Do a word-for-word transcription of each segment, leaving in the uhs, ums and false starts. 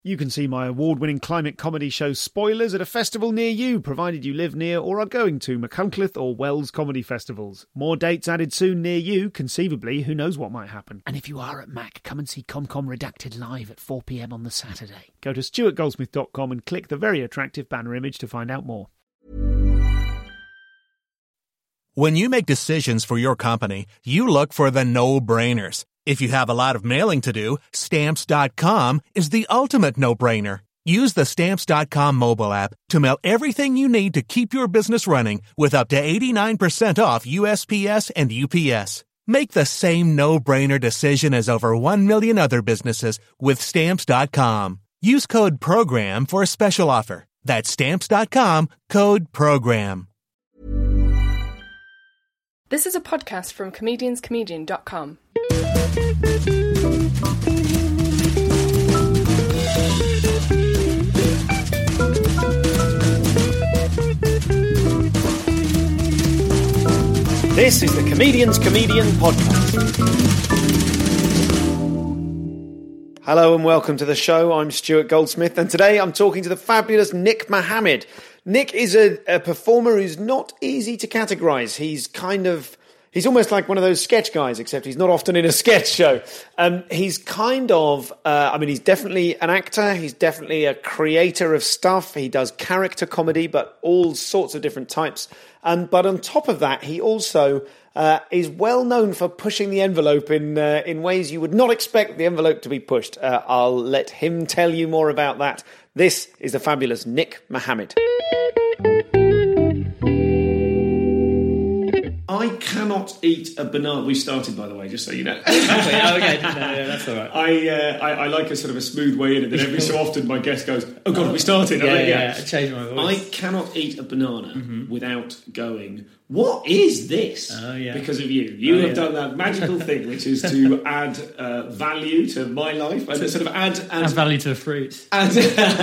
You can see my award-winning climate comedy show Spoilers at a festival near you, provided you live near or are going to Machynlleth or Wells comedy festivals. More dates added soon near you, conceivably, who knows what might happen. And if you are at Mac, come and see ComCom Redacted live at four p.m. on the Saturday. Go to stuart goldsmith dot com and click the very attractive banner image to find out more. When you make decisions for your company, you look for the no-brainers. If you have a lot of mailing to do, Stamps dot com is the ultimate no-brainer. Use the Stamps dot com mobile app to mail everything you need to keep your business running with up to eighty-nine percent off U S P S and U P S. Make the same no-brainer decision as over one million other businesses with Stamps dot com. Use code PROGRAM for a special offer. That's Stamps dot com, code PROGRAM. This is a podcast from comedians comedian dot com. This is the Comedians Comedian Podcast. Hello and welcome to the show. I'm Stuart Goldsmith, and today I'm talking to the fabulous Nick Mohammed. Nick is a, a performer who's not easy to categorise. He's kind of... He's almost like one of those sketch guys, except he's not often in a sketch show. Um, he's kind of, uh, I mean, he's definitely an actor. He's definitely a creator of stuff. He does character comedy, but all sorts of different types. Um, but on top of that, he also uh, is well known for pushing the envelope in uh, in ways you would not expect the envelope to be pushed. Uh, I'll let him tell you more about that. This is the fabulous Nick Mohammed. I cannot eat a banana. We started, by the way, just so you know. oh, okay, no, no, that's all right. I, uh, I I like a sort of a smooth way in, and then every so often my guest goes, "Oh God, we started." Yeah, like, yeah, yeah. I changed my voice. I cannot eat a banana mm-hmm. without going, "What is this?" Oh, yeah. Because of you. You oh, have yeah. done that magical thing, which is to add uh, value to my life, and sort of add add, add value to a fruit, add,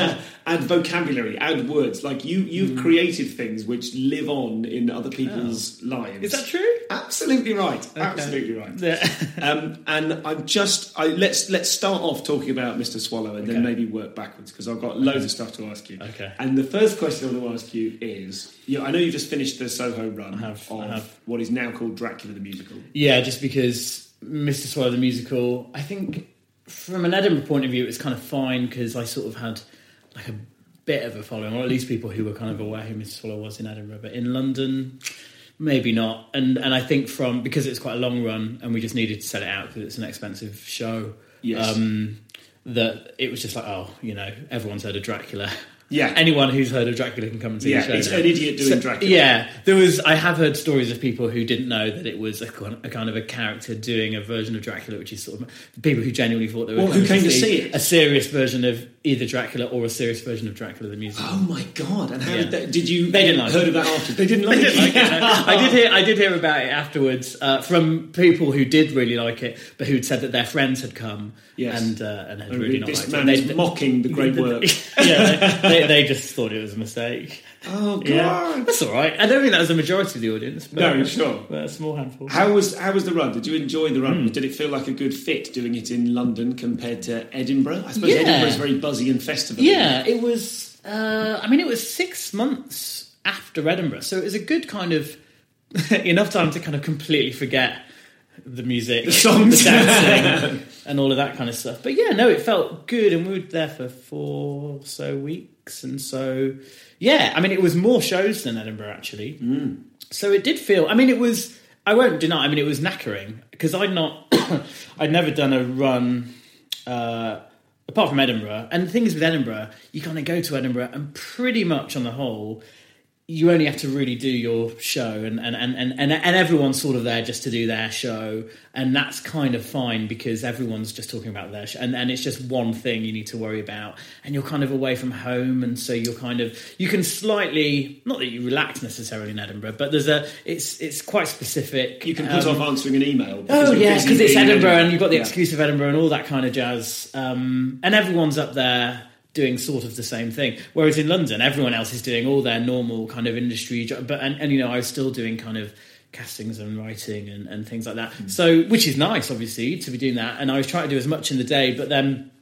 add vocabulary, add words. Like you, you've mm. created things which live on in other people's oh. lives. Is that true? Absolutely right. Okay. Absolutely right. Yeah. um, and I'm just I, let's let's start off talking about Mister Swallow and okay. then maybe work backwards because I've got loads of stuff to ask you. Okay. And the first question I want to ask you is, you know, I know you just finished the Soho run I have, of I have. what is now called Dracula the Musical. Yeah, just because Mister Swallow the Musical, I think from an Edinburgh point of view, it was kind of fine because I sort of had like a bit of a following, or at least people who were kind of aware who Mister Swallow was in Edinburgh. But in London, maybe not. And and I think from because it's quite a long run and we just needed to set it out because it's an expensive show. Yes. Um, that it was just like, oh, you know, everyone's heard of Dracula. Yeah. Anyone who's heard of Dracula can come and see yeah, the show. It's now. an idiot doing so, Dracula. Yeah. There was I have heard stories of people who didn't know that it was a, a kind of a character doing a version of Dracula, which is sort of people who genuinely thought they were well, who came to see it. A serious version of either Dracula or a serious version of Dracula the musical. Oh my God. And how yeah. did that, did you they didn't like heard it. of that after? They didn't like they it. Didn't like it no. I did hear I did hear about it afterwards uh, from people who did really like it, but who'd said that their friends had come yes. and uh, and had and really not this liked man it. This man is mocking the great work. yeah, they, they just thought it was a mistake. Oh God, yeah, that's all right. I don't think that was the majority of the audience. But, no, sure, but a small handful. How was how was the run? Did you enjoy the run? Mm. Did it feel like a good fit doing it in London compared to Edinburgh? I suppose yeah. Edinburgh is very buzzy and festive. Yeah, it was. Uh, I mean, it was six months after Edinburgh, so it was a good kind of enough time to kind of completely forget the music, the songs, the dancing, and all of that kind of stuff. But yeah, no, it felt good, and we were there for four or so weeks, and so yeah, I mean, it was more shows than Edinburgh actually. Mm. So it did feel. I mean, it was. I won't deny. I mean, it was knackering because I'd not. I'd never done a run. Uh, Apart from Edinburgh, and the thing is with Edinburgh, you kind of go to Edinburgh and pretty much on the whole, you only have to really do your show and and, and, and, and everyone's sort of there just to do their show, and that's kind of fine because everyone's just talking about their show, and, and it's just one thing you need to worry about, and you're kind of away from home, and so you're kind of, you can slightly, not that you relax necessarily in Edinburgh, but there's a, it's it's quite specific. You can put um, off answering an email. Oh yeah, because it's Edinburgh, Edinburgh and you've got the yeah. excuse of Edinburgh and all that kind of jazz, um, and everyone's up there doing sort of the same thing. Whereas in London, everyone else is doing all their normal kind of industry job. But and, and you know, I was still doing kind of castings and writing and, and things like that. Mm. So, which is nice, obviously, to be doing that. And I was trying to do as much in the day, but then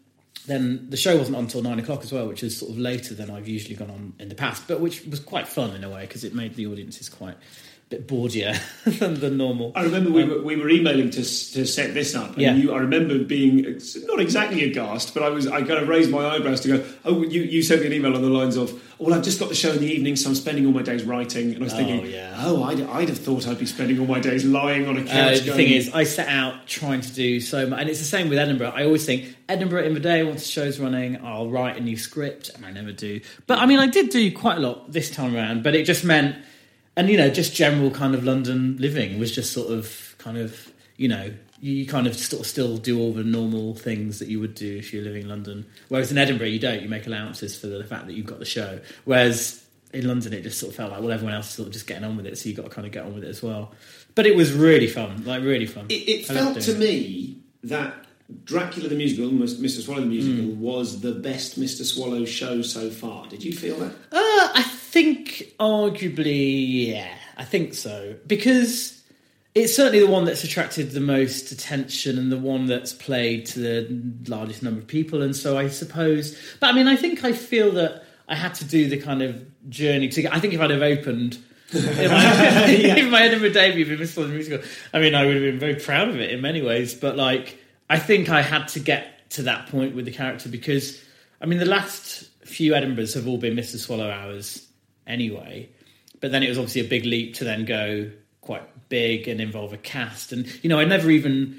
then the show wasn't on until nine o'clock as well, which is sort of later than I've usually gone on in the past, but which was quite fun in a way because it made the audiences quite a bit bawdier than, than normal. I remember we um, were we were emailing to to set this up, and yeah. you, I remember being not exactly aghast, but I was I kind of raised my eyebrows to go, oh, you you sent me an email on the lines of, well, I've just got the show in the evening, so I'm spending all my days writing, and I was Oh, thinking, yeah. oh, I'd, I'd have thought I'd be spending all my days lying on a Uh, couch. the going, thing is, I set out trying to do so much, and it's the same with Edinburgh. I always think Edinburgh in the day, once the show's running, I'll write a new script, and I never do. But I mean, I did do quite a lot this time around, but it just meant, and you know, just general kind of London living was just sort of kind of, you know, you kind of sort of still do all the normal things that you would do if you're living in London. Whereas in Edinburgh, you don't. You make allowances for the fact that you've got the show. Whereas in London, it just sort of felt like, well, everyone else is sort of just getting on with it, so you've got to kind of get on with it as well. But it was really fun, like really fun. It, it I loved felt to doing it. me that Dracula the musical, Mister Swallow the musical, Mm. was the best Mister Swallow show so far. Did you feel that? Uh, I think arguably, yeah, I think so. Because it's certainly the one that's attracted the most attention and the one that's played to the largest number of people. And so I suppose... But I mean, I think I feel that I had to do the kind of journey to get... I think if I'd have opened... if, I, if my Edinburgh debut had been Mister Swallow the musical, I mean, I would have been very proud of it in many ways. But, like, I think I had to get to that point with the character because, I mean, the last few Edinburghs have all been Mister Swallow hours anyway. But then it was obviously a big leap to then go quite big and involve a cast. And, you know, I never even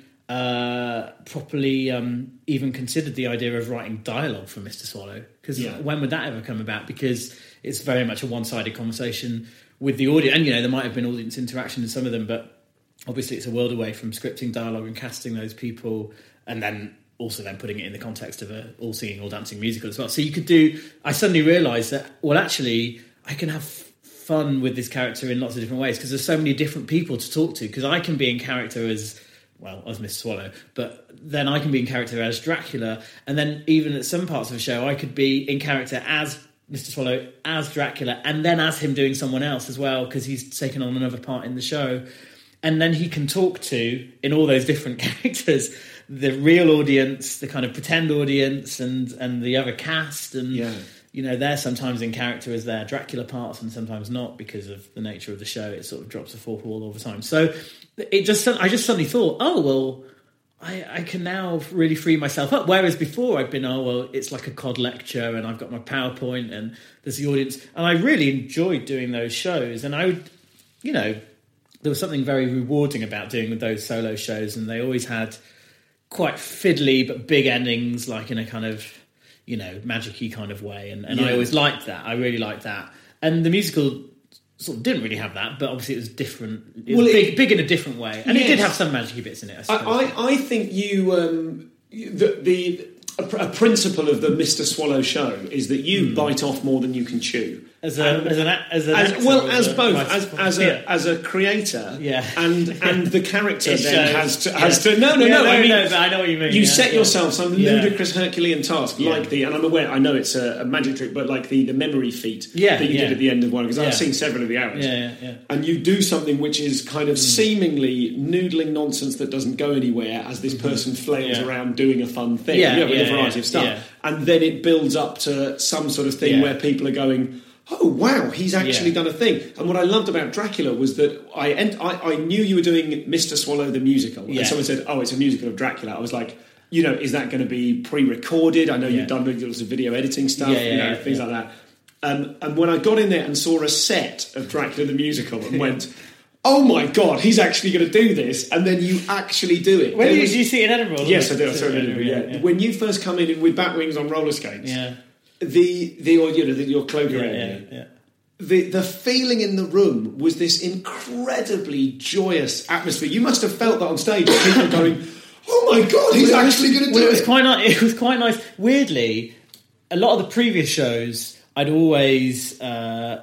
uh, properly um, even considered the idea of writing dialogue for Mister Swallow. Because Yeah. when would that ever come about? Because it's very much a one-sided conversation with the audience. And, you know, there might have been audience interaction in some of them, but obviously it's a world away from scripting dialogue and casting those people and then also then putting it in the context of a all-singing, all-dancing musical as well. So you could do... I suddenly realised that, well, actually, I can have fun with this character in lots of different ways because there's so many different people to talk to because I can be in character as, well, as Mister Swallow, but then I can be in character as Dracula, and then even at some parts of the show I could be in character as Mister Swallow, as Dracula, and then as him doing someone else as well because he's taken on another part in the show. And then he can talk to, in all those different characters, the real audience, the kind of pretend audience, and, and the other cast. And, Yeah. you know, they're sometimes in character as their Dracula parts and sometimes not because of the nature of the show. It sort of drops the fourth wall all the time. So it just, I just suddenly thought, oh, well, I, I can now really free myself up. Whereas before I'd been, oh, well, it's like a C O D lecture and I've got my PowerPoint and there's the audience. And I really enjoyed doing those shows. And I would, you know... there was something very rewarding about doing with those solo shows, and they always had quite fiddly but big endings, like in a kind of, you know, magic-y kind of way. And, and Yeah. I always liked that. I really liked that. And the musical sort of didn't really have that, but obviously it was different. It was Well, big, it- big in a different way. And it Yes. did have some magic-y bits in it, I suppose. I, I, I think you um, the, the a, pr- a principle of the Mister Swallow show is that you bite off more than you can chew. As a, And- as an, a- as an As, actor well or as a both writer? as, as a Yeah. as a creator, Yeah. and and the character It then shows. has to Yeah. has to no no Yeah, no, no, I mean no, but I know what you mean, you yeah, set yeah. yourself some Yeah. ludicrous Herculean task Yeah. like the and I'm aware I know it's a, a magic trick but like the, the memory feat Yeah, that you yeah. did at the end of one because Yeah. I've seen several of the hours Yeah, yeah, yeah. and you do something which is kind of seemingly noodling nonsense that doesn't go anywhere as this person flails Yeah. around doing a fun thing Yeah, you know, with yeah, a variety yeah, of stuff yeah. and then it builds up to some sort of thing Yeah. where people are going oh wow he's actually Yeah. done a thing. And what I loved about Dracula was that I ent- I, I knew you were doing Mister Swallow the musical Yeah. and someone said oh it's a musical of Dracula. I was like you know is that going to be pre-recorded? I know Yeah. you've done lots of video editing stuff Yeah, yeah, you know yeah, things yeah. like that. Um, and when I got in there and saw a set of Dracula the musical and went oh my god he's actually going to do this and then you actually do it. When There did was- you see it in Edinburgh? Yes, I did. I So saw it in Edinburgh. Yeah. yeah. When you first come in with bat wings on roller skates, Yeah. the the or, you know the, your cloak Yeah, around yeah, you, yeah. the the feeling in the room was this incredibly joyous atmosphere. You must have felt that on stage. People going, "Oh my god, he's Well, it was- actually going to do well, it was it!" quite nice. It was quite nice. Weirdly, a lot of the previous shows, I'd always uh,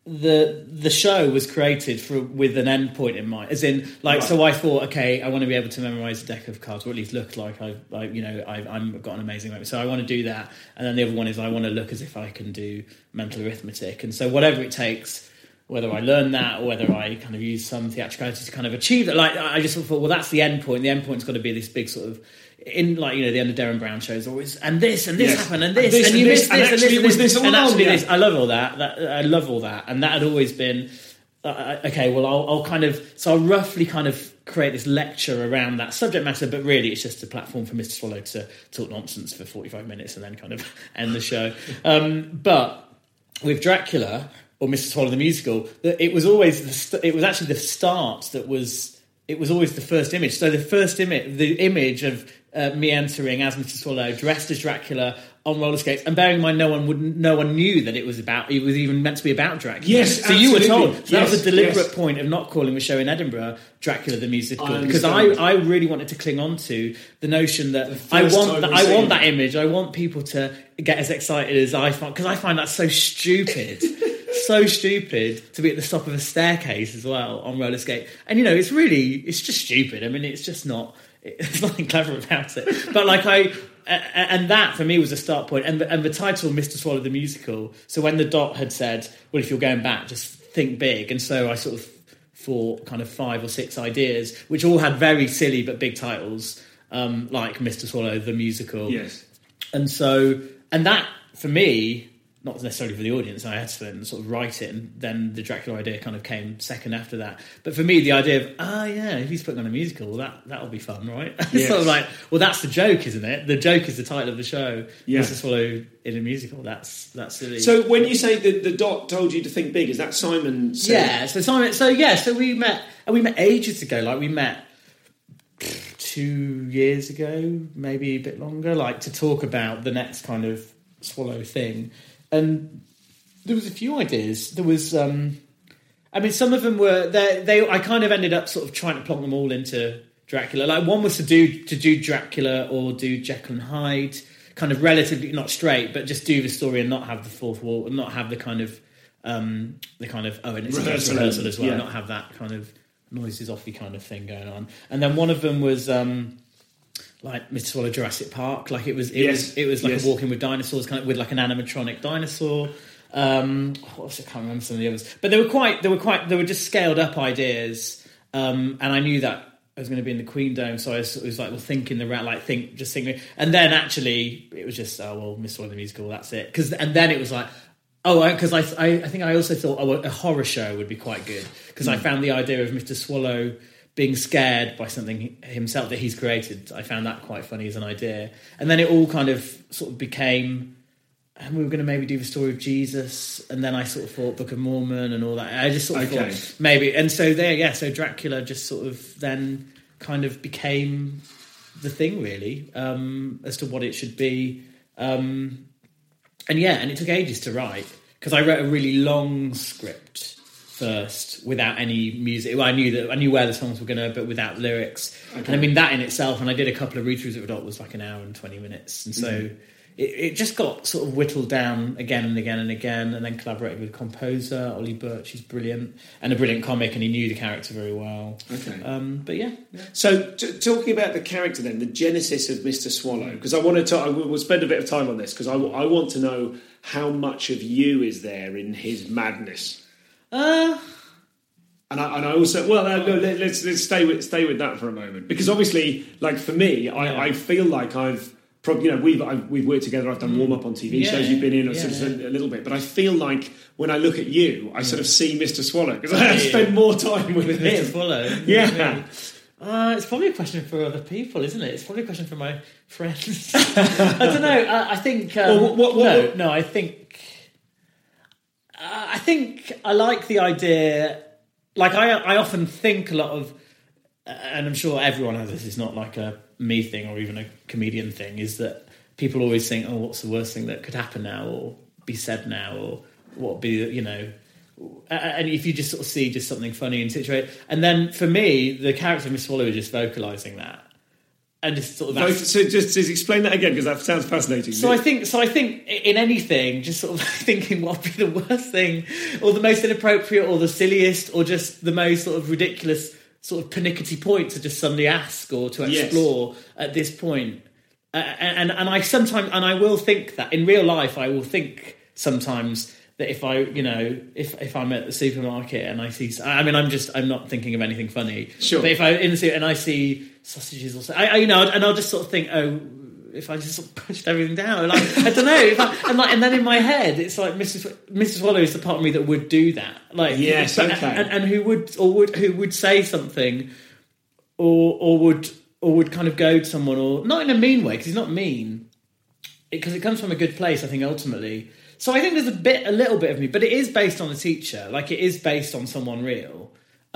the the show was created for with an end point in mind, as in like. Right. So I thought, okay, I want to be able to memorize a deck of cards, or at least look like I, I you know, I, I'm got an amazing memory. So I want to do that, and then the other one is I want to look as if I can do mental arithmetic, and so whatever it takes. Whether I learn that or whether I kind of use some theatricality to kind of achieve that. Like, I just thought, well, that's the end point. The end point's got to be this big sort of in like you know the end of Darren Brown shows always and this and this Yes. happened and this And this and, and you this, missed and this and, actually this it was this all and along, actually yeah. this. I love all that. that. I love all that, and that had always been uh, okay. Well, I'll, I'll kind of so I'll roughly kind of create this lecture around that subject matter, but really it's just a platform for Mister Swallow to talk nonsense for forty-five minutes and then kind of end the show. Um, but with Dracula or Mister Swallow the musical, it was always the st- it was actually the start that was it was always the first image. So the first image, the image of uh, me entering as Mister Swallow, dressed as Dracula on roller skates, and bearing in mind, no one wouldn't, no one knew that it was about. It was even meant to be about Dracula. Yes, so you were absolutely. told. So that was Yes, a deliberate yes. point of not calling the show in Edinburgh Dracula the musical, I because I, understand. I really wanted to cling on to the notion that first I want time that, we've I seen want it. that image. I want people to get as excited as I find, because I find that so stupid. So stupid to be at the top of a staircase as well on roller skate, and you know it's really it's just stupid. I mean, it's just not. There's nothing clever about it. But like I, and that for me was a start point. And the, and the title, Mister Swallow the musical. So when the Dot had said, "Well, if you're going back, just think big," and so I sort of thought kind of five or six ideas, which all had very silly but big titles, um, like Mister Swallow the musical. Yes. And so, and that for me, not necessarily for the audience, I had to then sort of write it, and then the Dracula idea kind of came second after that. But for me, the idea of, ah, yeah, if he's putting on a musical, well, that, that'll be fun, right? It's Yes. sort of like, well, that's the joke, isn't it? The joke is the title of the show. Yeah. Mister Swallow in a musical. That's that's silly. So when you say that the Dot told you to think big, is that Simon saying? yeah, so Simon, so yeah, so we met, and we met ages ago. Like we met pff, two years ago, maybe a bit longer, like to talk about the next kind of Swallow thing. And there was a few ideas. There was, um, I mean, some of them were they. They I kind of ended up sort of trying to plonk them all into Dracula. Like one was to do to do Dracula or do Jekyll and Hyde, kind of relatively not straight, but just do the story and not have the fourth wall, and not have the kind of um, the kind of oh, and it's Rehearsal, a rehearsal as well, yeah. not have that kind of noises offy kind of thing going on. And then one of them was. Um, Like Mister Swallow Jurassic Park, like it was, it Yes. was, it was like Yes. a walking with dinosaurs, kind of with like an animatronic dinosaur. Um, what was it? I can't remember some of the others, but they were quite, they were quite, they were just scaled up ideas. Um, and I knew that I was going to be in the Queen Dome, so I was, it was like, well, think in the round, like think, just think. And then actually, it was just, oh well, Mister Swallow the musical, that's it. Because and then it was like. Oh, because I, I, I think I also thought oh, a horror show would be quite good, because I found the idea of Mister Swallow being scared by something himself that he's created. I found that quite funny as an idea. And then it all kind of sort of became, and we were going to maybe do the story of Jesus, and then I sort of thought Book of Mormon and all that. I just sort of Okay. thought maybe, and so there, yeah, so Dracula just sort of then kind of became the thing really, um, as to what it should be. Um, and yeah, and it took ages to write, because I wrote a really long script first without any music. Well, I knew that I knew where the songs were going to, but without lyrics. Okay. And I mean that in itself, and I did a couple of read-throughs of it, was like an hour and twenty minutes, and so Mm-hmm. it, it just got sort of whittled down again and again and again, and then collaborated with a composer, Ollie Birch, who's brilliant, and a brilliant comic, and he knew the character very well. Okay. Um, but yeah, yeah. So, t- talking about the character then, the genesis of Mister Swallow, because I want to talk, I will we'll spend a bit of time on this, because I, w- I want to know how much of you is there in his madness. Uh, And I, and I also, well, uh, no, let, let's let's stay with stay with that for a moment, because obviously, like for me, I, Yeah. I feel like I've probably, you know, we've I've, we've worked together. I've done warm up on T V Yeah. shows you've been in, I've Yeah, sort of yeah. a little bit, but I feel like when I look at you, I sort of see Mister Swallow, because I Yeah. spend more time with Mister him. Swallow. Yeah. Uh, it's probably a question for other people, isn't it? It's probably a question for my friends. I don't know. I, I think. Um, Well, what- what- what- no, what- no. I think. Uh, I think I like the idea. Like I, I often think a lot of, uh, and I'm sure everyone has this. It's not like a me thing or even a comedian thing. Is that people always think, oh, what's the worst thing that could happen now, or be said now, or what be, you know. And if you just sort of see just something funny and situate, and then for me, the character of Miss Swallow is just vocalising that, and just sort of Both, that's, so just, just explain that again, because that sounds fascinating. so I think so I think in anything, just sort of thinking what would be the worst thing, or the most inappropriate, or the silliest, or just the most sort of ridiculous sort of pernickety point to just suddenly ask or to Yes. explore at this point. Uh, and and I sometimes and I will think that in real life I will think sometimes. that if I, you know, if if I'm at the supermarket and I see, I mean, I'm just, I'm not thinking of anything funny. Sure. But if I'm in the super and I see sausages or something, I, I, you know, and I'll just sort of think, oh, if I just sort of pushed everything down, like I don't know, if I, and like, and then in my head, it's like Missus Missus Swallow is the part of me that would do that, like yes, but, okay, and, and who would or would who would say something, or or would or would kind of go to someone, or not in a mean way because he's not mean, because it, it comes from a good place, I think ultimately. So I think there's a bit, a little bit of me, but it is based on a teacher. Like it is based on someone real.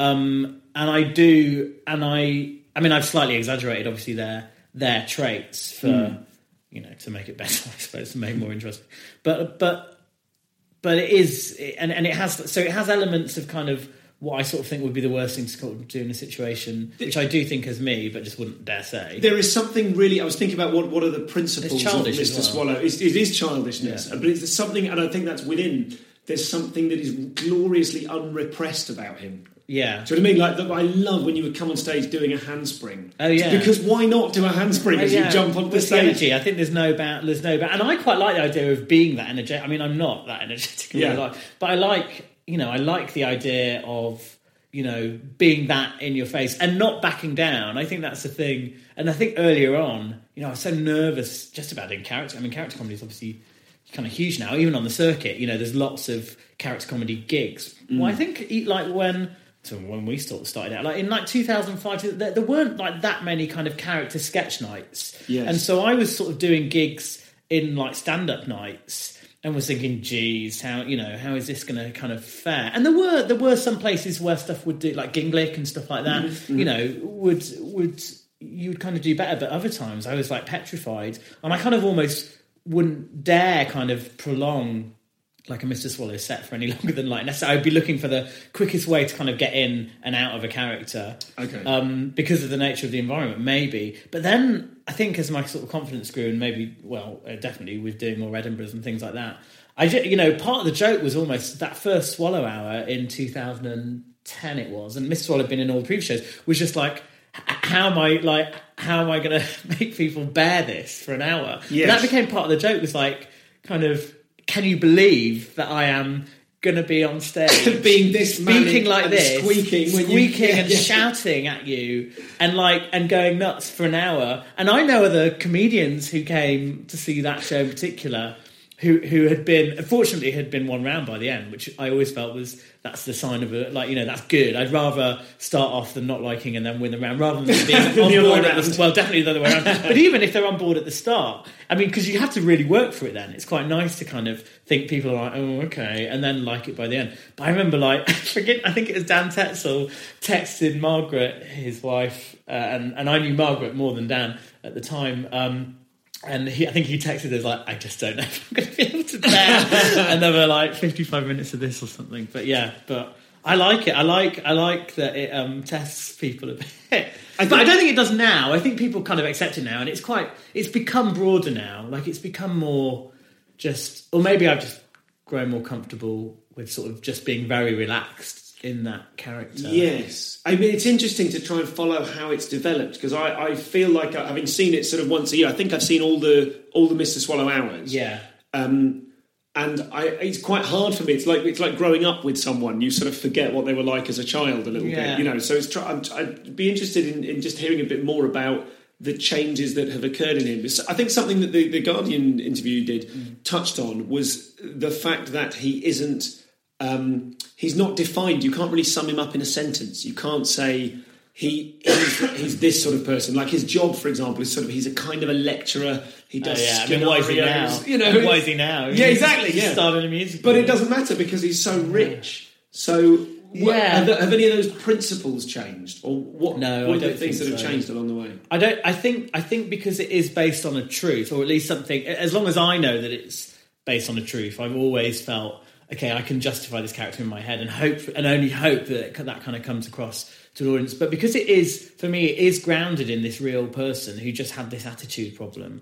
Um, and I do, and I, I mean, I've slightly exaggerated, obviously, their their traits for, mm. you know, to make it better, I suppose, to make it more interesting. But but but it is, and and it has, so it has elements of kind of what I sort of think would be the worst thing to do in a situation, which I do think is me, but just wouldn't dare say. There is something really, I was thinking about what, what are the principles of Mister Well. Swallow. It's, it is childishness, yeah. but it's something, and I think that's within, there's something that is gloriously unrepressed about him. Yeah. Do you know what I mean? Like, I love when you would come on stage doing a handspring. Oh, yeah. Because why not do a handspring oh, as yeah. you jump onto the With stage? the energy, I think there's no about, there's no about, and I quite like the idea of being that energetic. I mean, I'm not that energetic in yeah. real life, but I like, you know, I like the idea of, you know, being that in your face and not backing down. I think that's the thing. And I think earlier on, you know, I was so nervous just about doing character. I mean, character comedy is obviously kind of huge now, even on the circuit. You know, there's lots of character comedy gigs. Mm. Well, I think like when, so when we sort of started out, like in like two thousand five, there, there weren't like that many kind of character sketch nights. Yes. And so I was sort of doing gigs in like stand-up nights. And was thinking, geez, how you know how is this going to kind of fare? And there were there were some places where stuff would do, like Ginglick and stuff like that. Mm-hmm. You know, would would you would kind of do better, but other times I was like petrified, and I kind of almost wouldn't dare kind of prolong like a Mister Swallow set for any longer than like necessarily. I'd be looking for the quickest way to kind of get in and out of a character, okay, um, because of the nature of the environment, maybe. But then I think as my sort of confidence grew, and maybe, well, uh, definitely with doing more Edinburghs and things like that, I just, you know, part of the joke was almost that first Swallow hour in two thousand ten it was, and Mister Swallow had been in all the previous shows, was just like, how am I like, how am I going to make people bear this for an hour? Yes. And that became part of the joke, was like, kind of, can you believe that I am going to be on stage being this speaking like this, squeaking, when squeaking you, yeah, and yeah. shouting at you, and like and going nuts for an hour? And I know other comedians who came to see that show in particular, who who had been, unfortunately, had been one round by the end, which I always felt was, that's the sign of a, like, you know, that's good. I'd rather start off than not liking and then win the round, rather than being on board at the, well, definitely the other way around. But even if they're on board at the start, I mean, because you have to really work for it then. It's quite nice to kind of think people are like, oh, okay, and then like it by the end. But I remember, like, I forget, I think it was Dan Tetzel texted Margaret, his wife, uh, and, and I knew Margaret more than Dan at the time, um, and he, I think he texted us like, I just don't know if I'm going to be able to bear another like fifty-five minutes of this or something. But yeah, but I like it. I like I like that it um, tests people a bit. I but I don't think it does now. I think people kind of accept it now, and it's quite. It's become broader now. Like it's become more just, or maybe I've just grown more comfortable with sort of just being very relaxed in that character. Yes. I mean, it's interesting to try and follow how it's developed, because I, I feel like, having seen it sort of once a year, I think I've seen all the all the Mister Swallow hours. Yeah. Um, and I, it's quite hard for me. It's like it's like growing up with someone. You sort of forget what they were like as a child a little Yeah. bit, you know. So it's try, I'm, I'd be interested in, in just hearing a bit more about the changes that have occurred in him. I think something that the, the Guardian interview did mm. touched on was the fact that he isn't... Um, he's not defined. You can't really sum him up in a sentence. You can't say he he's, he's this sort of person. Like his job, for example, is sort of, he's a kind of a lecturer. He does oh, yeah. scenarios. I mean, why is he now? You know, why is he now? Yeah, exactly. He Yeah, started a music, but it doesn't matter because he's so rich. So, what, yeah. have, have any of those principles changed, or what? No, what I are the don't things think that have so. changed along the way? I don't. I think. I think because it is based on a truth, or at least something. As long as I know that it's based on a truth, I've always felt, okay, I can justify this character in my head and hope, and only hope that that kind of comes across to the audience. But because it is, for me, it is grounded in this real person who just had this attitude problem.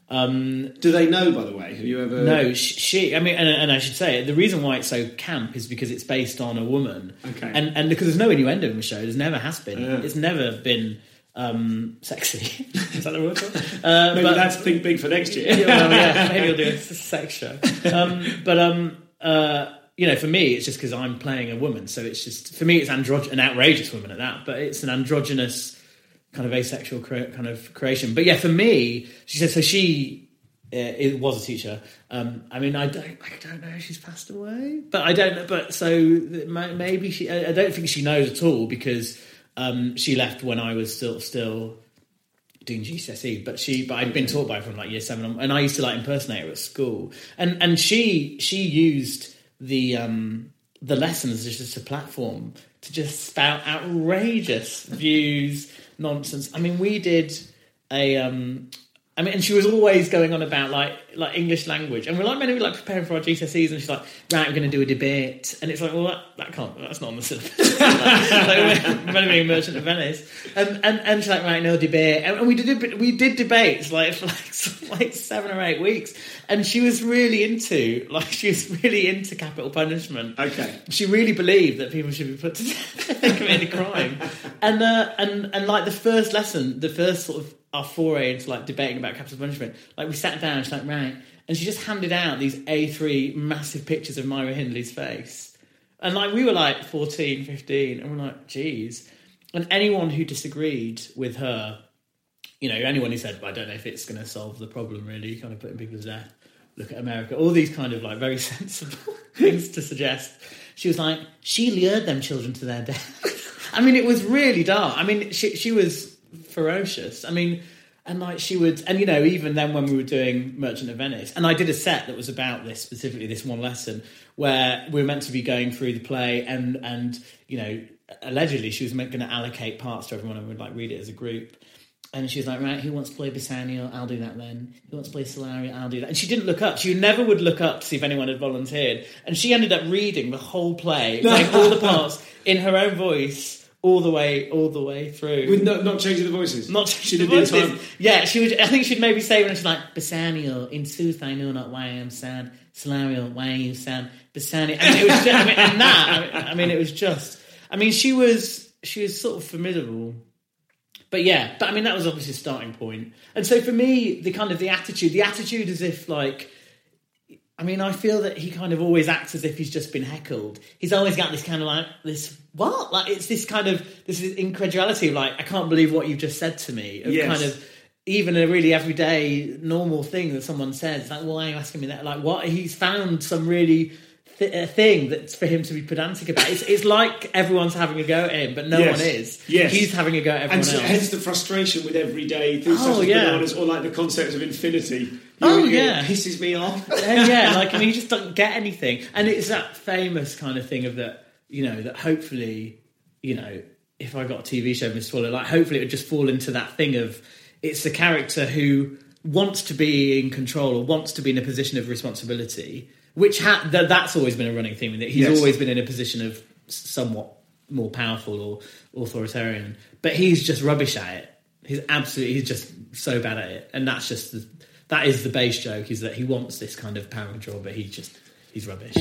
Um, Do they know, by the way? Have you ever? no, she. I mean, and, and I should say it, the reason why it's so camp is because it's based on a woman. Okay. And and because there's no innuendo in the show, there's never has been. Yeah. It's never been um, sexy. Is that the word? Uh, Maybe but, that's think big for next year. yeah, well, yeah, maybe I'll do a sex show. Um, but um, uh, you know, for me, it's just because I'm playing a woman. So it's just, for me, it's andro- an outrageous woman at that, but it's an androgynous kind of asexual cre- kind of creation. But yeah, for me, she said, so she uh, it was a teacher. Um, I mean, I don't, I don't know if she's passed away, but I don't know. But so maybe she, I don't think she knows at all because um, she left when I was still, still doing G C S E, but she, but I'd been taught by her from like year seven on, and I used to like impersonate her at school. And, and she, she used the, um, the lessons as just a platform to just spout outrageous views, nonsense. I mean, we did a, um, I mean, and she was always going on about like like English language, and we're like, maybe like preparing for our G C S Es, and she's like, right, we're going to do a debate, and it's like, well, that, that can't, that's not on the syllabus. like, like, we're going to be a Merchant of Venice, um, and and she's like, right, no debate, and we did we did debates like for like like seven or eight weeks, and she was really into like she was really into capital punishment. Okay, she really believed that people should be put to death if they committed a crime, and uh, and and like the first lesson, the first sort of our foray into like debating about capital punishment, like we sat down and she's like, right, and she just handed out these A three massive pictures of Myra Hindley's face, and like we were like fourteen, fifteen, and we're like, geez. And anyone who disagreed with her, you know, anyone who said, well, I don't know if it's going to solve the problem really, kind of putting people to death, look at America, all these kind of like very sensible things to suggest, she was like, she lured them children to their death. I mean, it was really dark. I mean, she she was ferocious. I mean, and like she would, and you know, even then when we were doing Merchant of Venice, and I did a set that was about this, specifically this one lesson, where we were meant to be going through the play, and and you know, allegedly she was going to allocate parts to everyone and would like read it as a group. And she was like, right, who wants to play Bassanio? I'll do that then. Who wants to play Solario? I'll do that. And she didn't look up. She never would look up to see if anyone had volunteered. And she ended up reading the whole play, playing all the parts in her own voice. All the way, all the way through, with no, not changing the voices. Not changing the voices. The yeah, she would. I think she'd maybe say when she's like, Bassanio, in sooth, I know not why I am sad. Solario, why are you sad? Bassanio. I mean, it was. Just, I mean, and that. I mean, I mean, it was just. I mean, she was. She was sort of formidable. But yeah, but I mean, that was obviously a starting point. And so for me, the kind of the attitude, the attitude as if like. I mean, I feel that he kind of always acts as if he's just been heckled. He's always got this kind of like, this, what? Like, it's this kind of, this is incredulity of like, I can't believe what you've just said to me. Of yes. Kind of, even a really everyday, normal thing that someone says. It's like, well, why are you asking me that? Like, what? He's found some really th- thing that's for him to be pedantic about. It's, it's like everyone's having a go at him, but no yes. one is. Yes. He's having a go at everyone and so, else. Hence the frustration with everyday things oh, such as yeah. bananas, or like the concept of infinity. You Oh know, yeah, it pisses me off. and yeah, like I mean, you just don't get anything, and it's that famous kind of thing of that, you know, that hopefully, you know, if I got a T V show, Miss Swallow, like hopefully it would just fall into that thing of it's the character who wants to be in control or wants to be in a position of responsibility, which ha- th- that's always been a running theme, that he's yes. always been in a position of somewhat more powerful or authoritarian, but he's just rubbish at it. He's absolutely, he's just so bad at it, and that's just the. That is the base joke, is that he wants this kind of power control, but he just, he's rubbish.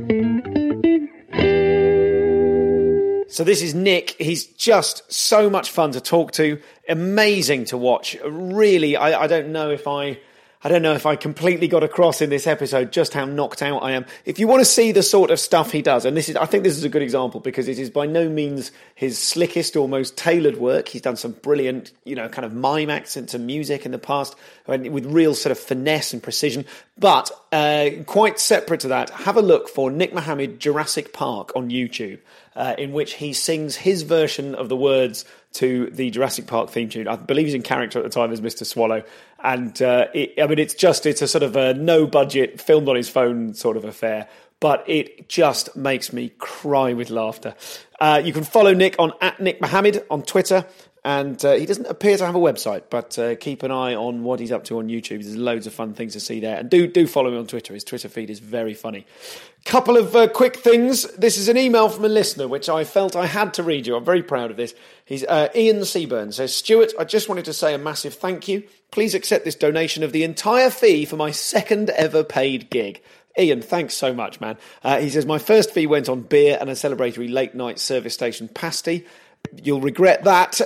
So this is Nick. He's just so much fun to talk to, amazing to watch. Really, I, I don't know if I... I don't know if I completely got across in this episode just how knocked out I am. If you want to see the sort of stuff he does, and this is, I think this is a good example because it is by no means his slickest or most tailored work. He's done some brilliant, you know, kind of mime accents and music in the past with real sort of finesse and precision. But uh, quite separate to that, have a look for Nick Mohammed Jurassic Park on YouTube, uh, in which he sings his version of the words to the Jurassic Park theme tune. I believe he's in character at the time as Mister Swallow. And, uh, it, I mean, it's just, it's a sort of a no-budget, filmed on his phone sort of affair. But it just makes me cry with laughter. Uh, you can follow Nick on at Nick Mohammed on Twitter. And uh, he doesn't appear to have a website, but uh, keep an eye on what he's up to on YouTube. There's loads of fun things to see there. And do do follow him on Twitter. His Twitter feed is very funny. Couple of uh, quick things. This is an email from a listener, which I felt I had to read you. I'm very proud of this. He's uh, Ian Seaburn says, Stuart, I just wanted to say a massive thank you. Please accept this donation of the entire fee for my second ever paid gig. Ian, thanks so much, man. Uh, he says, my first fee went on beer and a celebratory late night service station pasty. You'll regret that.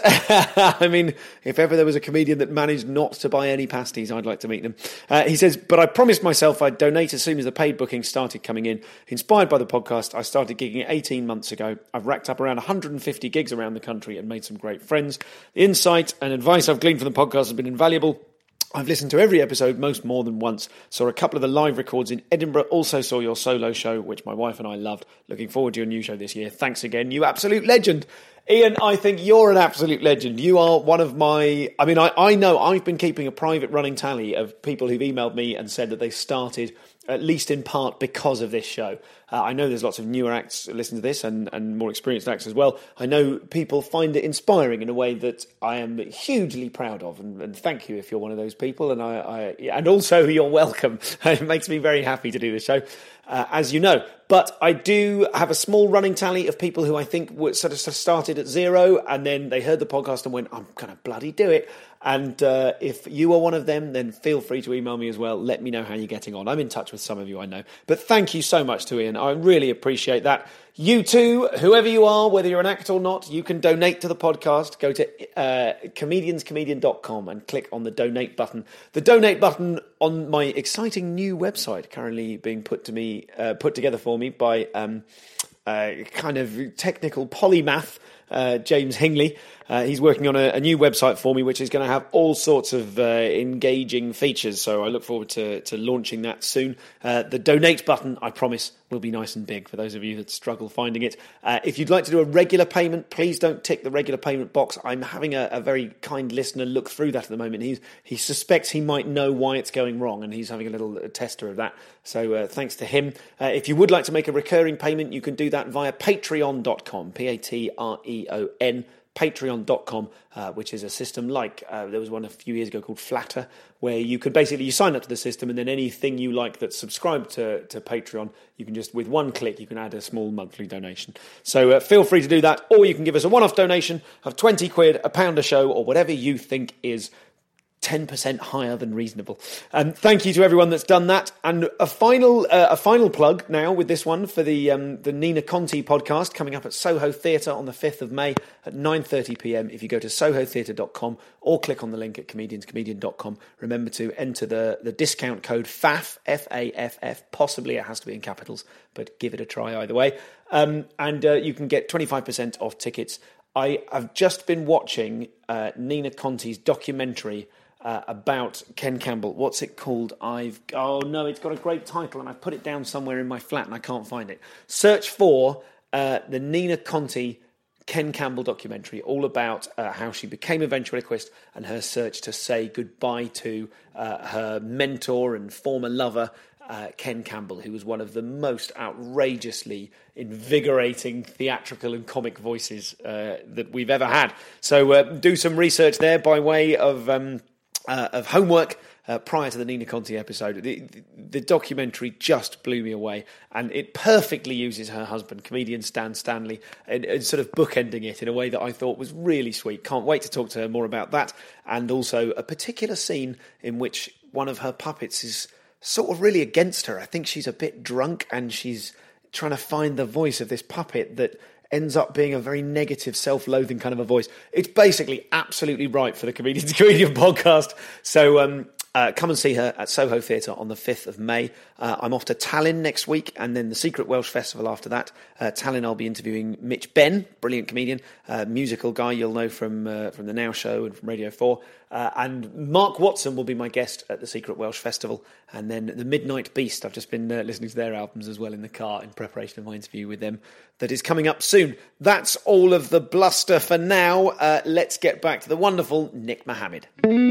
I mean, if ever there was a comedian that managed not to buy any pasties, I'd like to meet them. Uh, he says, but I promised myself I'd donate as soon as the paid bookings started coming in. Inspired by the podcast, I started gigging eighteen months ago. I've racked up around one hundred fifty gigs around the country and made some great friends. The insight and advice I've gleaned from the podcast has been invaluable. I've listened to every episode, most more than once. Saw a couple of the live records in Edinburgh. Also saw your solo show, which my wife and I loved. Looking forward to your new show this year. Thanks again, you absolute legend. Ian, I think you're an absolute legend. You are one of my... I mean, I, I know I've been keeping a private running tally of people who've emailed me and said that they started, at least in part, because of this show. Uh, I know there's lots of newer acts that listen to this and, and more experienced acts as well. I know people find it inspiring in a way that I am hugely proud of. And, and thank you if you're one of those people. And I, I and also you're welcome. It makes me very happy to do this show. Uh, as you know. But I do have a small running tally of people who I think were sort of started at zero and then they heard the podcast and went, I'm going to bloody do it. And uh, if you are one of them, then feel free to email me as well. Let me know how you're getting on. I'm in touch with some of you, I know. But thank you so much to Ian. I really appreciate that. You too, whoever you are, whether you're an actor or not, you can donate to the podcast. Go to uh, comedians comedian dot com and click on the donate button. The donate button on my exciting new website, currently being put to me, uh, put together for me by um, uh, kind of technical polymath, uh, James Hingley. Uh, he's working on a, a new website for me, which is going to have all sorts of uh, engaging features. So I look forward to, to launching that soon. Uh, the donate button, I promise, will be nice and big for those of you that struggle finding it. Uh, if you'd like to do a regular payment, please don't tick the regular payment box. I'm having a, a very kind listener look through that at the moment. He's, he suspects he might know why it's going wrong, and he's having a little uh, tester of that. So uh, thanks to him. Uh, if you would like to make a recurring payment, you can do that via patreon dot com, P A T R E O N. patreon dot com, uh, which is a system like, uh, there was one a few years ago called Flatter, where you could basically, you sign up to the system and then anything you like that's subscribed to, to Patreon, you can just, with one click, you can add a small monthly donation. So uh, feel free to do that, or you can give us a one-off donation of twenty quid, a pound a show, or whatever you think is ten percent higher than reasonable. Um, thank you to everyone that's done that. And a final uh, a final plug now with this one for the um, the Nina Conti podcast coming up at Soho Theatre on the fifth of May at nine thirty p.m. If you go to soho theatre dot com or click on the link at comedians comedian dot com, remember to enter the, the discount code F A F, F A F F. Possibly it has to be in capitals, but give it a try either way. Um, and uh, you can get twenty-five percent off tickets. I have just been watching uh, Nina Conti's documentary Uh, about Ken Campbell. What's it called? I've oh no, it's got a great title and I've put it down somewhere in my flat and I can't find it. Search for uh, the Nina Conti Ken Campbell documentary, all about uh, how she became a ventriloquist and her search to say goodbye to uh, her mentor and former lover, uh, Ken Campbell, who was one of the most outrageously invigorating theatrical and comic voices uh, that we've ever had. So uh, do some research there by way of Um, Uh, of homework uh, prior to the Nina Conti episode. The, the, the documentary just blew me away, and it perfectly uses her husband, comedian Stan Stanley, and, and sort of bookending it in a way that I thought was really sweet. Can't wait to talk to her more about that, and also a particular scene in which one of her puppets is sort of really against her. I think she's a bit drunk, and she's trying to find the voice of this puppet that ends up being a very negative, self-loathing kind of a voice. It's basically absolutely right for the Comedians Comedian podcast. So um, uh, come and see her at Soho Theatre on the fifth of May. Uh, I'm off to Tallinn next week, and then the Secret Welsh Festival after that. Uh, Tallinn, I'll be interviewing Mitch Benn, brilliant comedian, uh, musical guy you'll know from uh, from the Now Show and from Radio four. Uh, and Mark Watson will be my guest at the Secret Welsh Festival. And then The Midnight Beast. I've just been uh, listening to their albums as well in the car in preparation of my interview with them. That is coming up soon. That's all of the bluster for now. Uh, let's get back to the wonderful Nick Mohammed.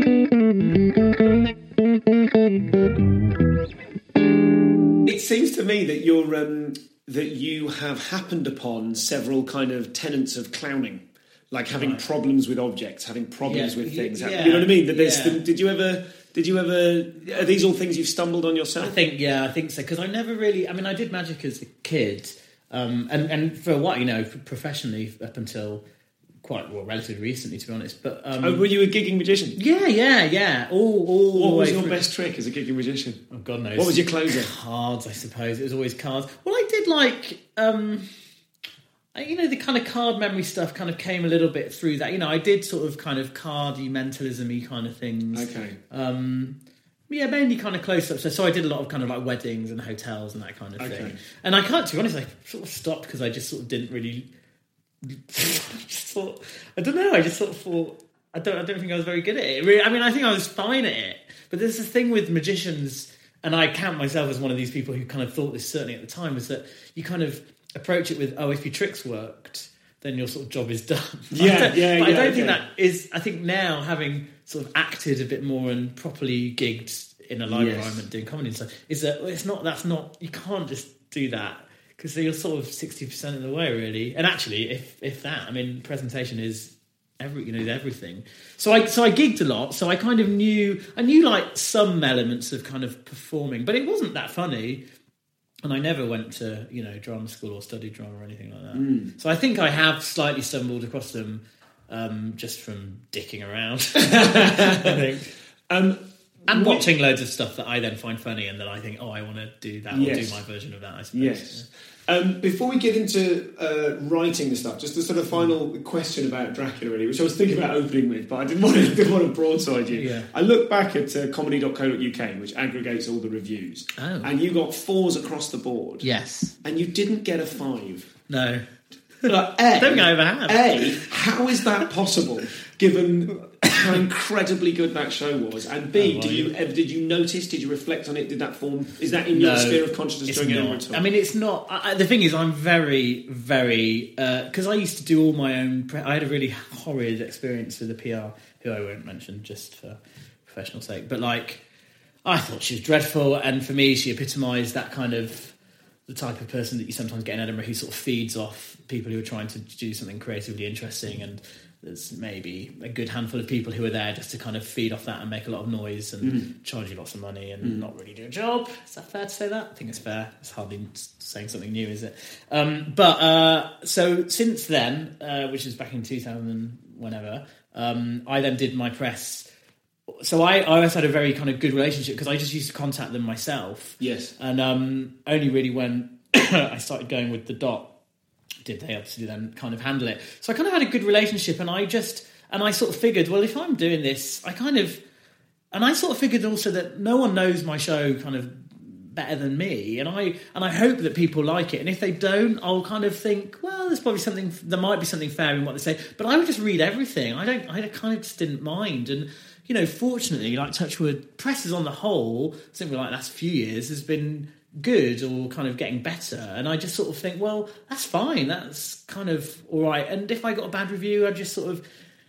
It seems to me that you're um, that you have happened upon several kind of tenets of clowning. Like having right. problems with objects, having problems yeah. with things. Yeah. You know what I mean? That there's. Yeah. Did you ever? Did you ever? Are these all things you've stumbled on yourself? I think. Yeah, I think so. Because I never really. I mean, I did magic as a kid, um, and and for a while, you know, professionally up until quite well, relatively recently, to be honest. But um, oh, were you a gigging magician? Yeah, yeah, yeah. All, all. What the was way your through. best trick as a gigging magician? Oh God knows. What was your closer? Cards, I suppose. It was always cards. Well, I did like. Um, you know, the kind of card memory stuff kind of came a little bit through that. You know, I did sort of kind of cardy, mentalism-y kind of things. Okay. Um, yeah, mainly kind of close-ups. So, so I did a lot of kind of like weddings and hotels and that kind of Okay. thing. And I can't, to be honest, I sort of stopped because I just sort of didn't really... just thought, I don't know, I just sort of thought... I don't, I don't think I was very good at it. Really, I mean, I think I was fine at it. But there's this thing with magicians, and I count myself as one of these people who kind of thought this certainly at the time, was that you kind of approach it with, oh, if your tricks worked, then your sort of job is done. Yeah, I don't, yeah, but yeah, I don't okay. think that is... I think now, having sort of acted a bit more and properly gigged in a live Yes. environment doing comedy and stuff, is that it's not... That's not... You can't just do that, because you're sort of sixty percent of the way, really. And actually, if if that, I mean, presentation is... Every, you know, everything. So I so I gigged a lot. So I kind of knew I knew like some elements of kind of performing, but it wasn't that funny. And I never went to, you know, drama school or studied drama or anything like that. Mm. So I think I have slightly stumbled across them um, just from dicking around. I think. Um, And we- watching loads of stuff that I then find funny, and then I think, oh, I want to do that or Yes. do my version of that. I suppose. Yes. Um, before we get into uh, writing the stuff, just a sort of final question about Dracula, really, which I was thinking about opening with, but I didn't want to, didn't want to broadside you. Yeah. I look back at uh, comedy dot co dot uk, which aggregates all the reviews, Oh. and you got fours across the board, Yes. and you didn't get a five. No. Like, A, I don't think I ever have. A, how is that possible, given how incredibly good that show was? And B, Oh, well, did you you- ever, did you notice? Did you reflect on it? Did that form? Is that in your No, sphere of consciousness it's during not. Edinburgh? I mean, it's not. I, I- the thing is, I'm very, very because I used to do all my own. Pre- I had a really horrid experience with a P R who I won't mention just for professional sake. But like, I thought she was dreadful, and for me, she epitomised that kind of the type of person that you sometimes get in Edinburgh who sort of feeds off people who are trying to do something creatively interesting, and there's maybe a good handful of people who are there just to kind of feed off that and make a lot of noise and Mm. charge you lots of money and not really do a job. Is that fair to say that? I think it's fair. It's hardly saying something new, is it? Um, but uh, so since then, uh, which is back in two thousand, whenever, um, I then did my press. So I, I always had a very kind of good relationship because I just used to contact them myself. Yes. And um, only really when I started going with the Dot did they obviously then kind of handle it. So I kind of had a good relationship, and I just and I sort of figured, well, if I'm doing this, I kind of and I sort of figured also that no one knows my show kind of better than me, and I and I hope that people like it. And if they don't, I'll kind of think, well, there's probably something, there might be something fair in what they say. But I would just read everything. I don't, I kind of just didn't mind. And you know, fortunately, like Touchwood, presses on the whole, something like the last few years has been good or kind of getting better, and I just sort of think, well, that's fine, that's kind of all right. And if I got a bad review, I just sort of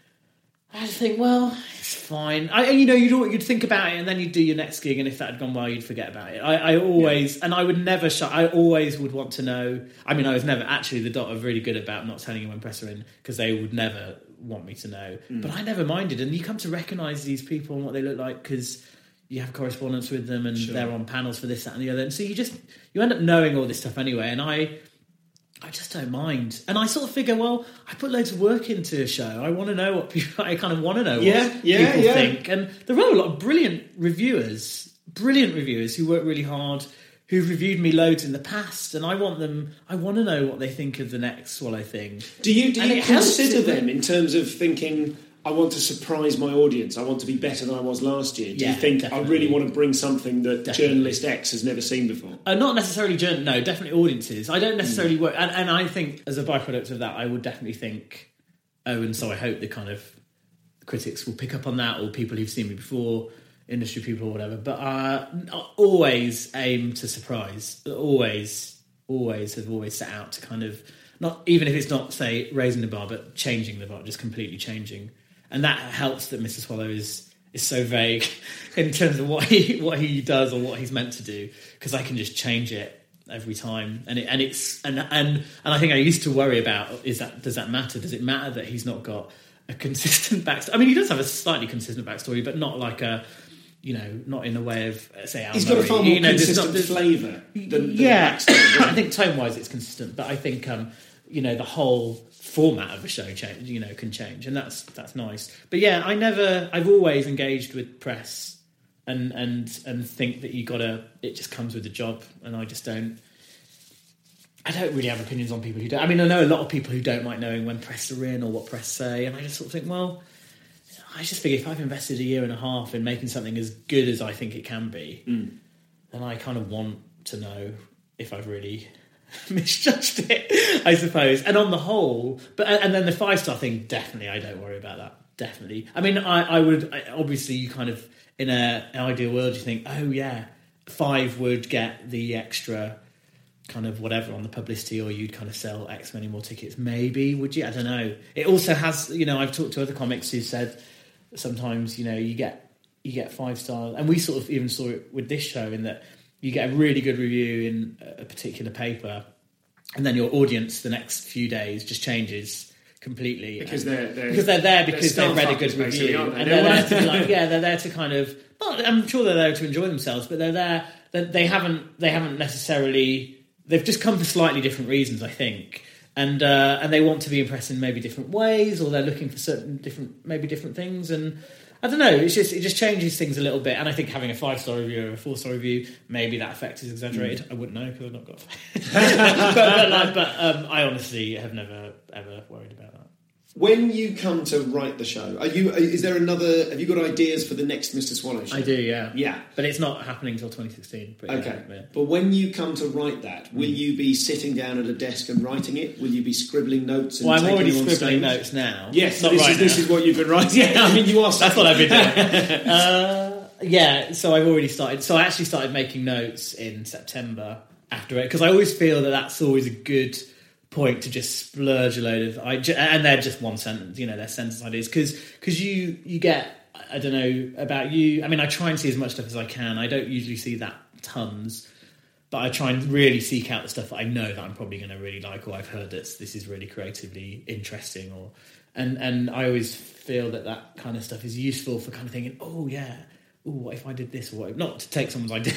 I just think, well, it's fine. I, and you know, you'd you'd think about it, and then you'd do your next gig, and if that had gone well, you'd forget about it. I, I always, yeah. and I would never shut. I always would want to know. I mean, I was never actually the Dot are really good about not telling you when press are in because they would never want me to know. Mm. But I never minded, and you come to recognise these people and what they look like because you have correspondence with them, and sure. they're on panels for this, that, and the other. And so you just you end up knowing all this stuff anyway. And I. I just don't mind. And I sort of figure, well, I put loads of work into a show. I want to know what people, I kind of want to know yeah, what yeah, people yeah. think. And there are a lot of brilliant reviewers, brilliant reviewers who work really hard, who've reviewed me loads in the past. And I want them, I want to know what they think of the next Swallow thing. Do you, do and you it helps consider it- them in terms of thinking, I want to surprise my audience, I want to be better than I was last year? Do Yeah, you think, definitely. I really want to bring something that Definitely. journalist X has never seen before? Uh, not necessarily, journ- no, definitely audiences. I don't necessarily work, and, and I think as a byproduct of that, I would definitely think, oh, and so I hope the kind of critics will pick up on that, or people who've seen me before, industry people or whatever. But uh, I always aim to surprise. Always, always have always set out to kind of not even if it's not say raising the bar, but changing the bar, just completely changing. And that helps that Mister Swallow is is so vague in terms of what he what he does or what he's meant to do, because I can just change it every time. And it, and it's and and and I think I used to worry about is that does that matter? Does it matter that he's not got a consistent backstory? I mean, he does have a slightly consistent backstory, but not like a you know, not in the way of say Al He's got a Murray. far more You know, there's consistent not- there's- flavour than, than yeah, backstory. I think tone-wise it's consistent, but I think um, you know the whole format of a show change, you know, can change, and that's that's nice. But yeah, I never, I've always engaged with press, and and and think that you gotta, it just comes with the job, and I just don't. I don't really have opinions on people who don't. I mean, I know a lot of people who don't like knowing when press are in or what press say, and I just sort of think, well, I just figure if I've invested a year and a half in making something as good as I think it can be, mm. then I kind of want to know if I've really misjudged it, I suppose. And on the whole, but and then the five star thing, definitely, I don't worry about that. Definitely. I mean, I, I would I, obviously you kind of in a, an ideal world, you think, oh yeah, five would get the extra kind of whatever on the publicity, or you'd kind of sell X many more tickets. Maybe, would you? I don't know. It also has, you know, I've talked to other comics who said sometimes, you know, you get you get five stars, and we sort of even saw it with this show in that you get a really good review in a particular paper, and then your audience the next few days just changes completely because and, they're, they're because they're there because they're they've read a good review, they? and they're there to be like, yeah, they're there to kind of. Well, I'm sure they're there to enjoy themselves, but they're there. They haven't. They haven't necessarily. They've just come for slightly different reasons, I think, and uh, and they want to be impressed in maybe different ways, or they're looking for certain different, maybe different things, and I don't know. It's just it just changes things a little bit, and I think having a five star review or a four star review, maybe that effect is exaggerated. Mm. I wouldn't know because I've not got. but but, like, but um, I honestly have never ever worried about that. When you come to write the show, are you? Is there another? Have you got ideas for the next Mister Swallow show? I do, yeah, yeah, but it's not happening until twenty sixteen. But okay, yeah, yeah. But when you come to write that, will mm. you be sitting down at a desk and writing it? Will you be scribbling notes? And well, I'm already scribbling stage? notes now. Yes, not this, right is, this is what you've been writing. Yeah, I mean, you are. That's what I've been doing. uh, yeah, so I've already started. So I actually started making notes in September after it because I always feel that that's always a good point to just splurge a load of I and they're just one sentence, you know, they're sentence ideas because because you you get I don't know about you. I mean, I try and see as much stuff as I can. I don't usually see that tons, but I try and really seek out the stuff that I know that I'm probably going to really like, or I've heard that this is really creatively interesting, or and and I always feel that that kind of stuff is useful for kind of thinking, oh yeah. Oh, what if I did this? Or what if, not to take someone's idea,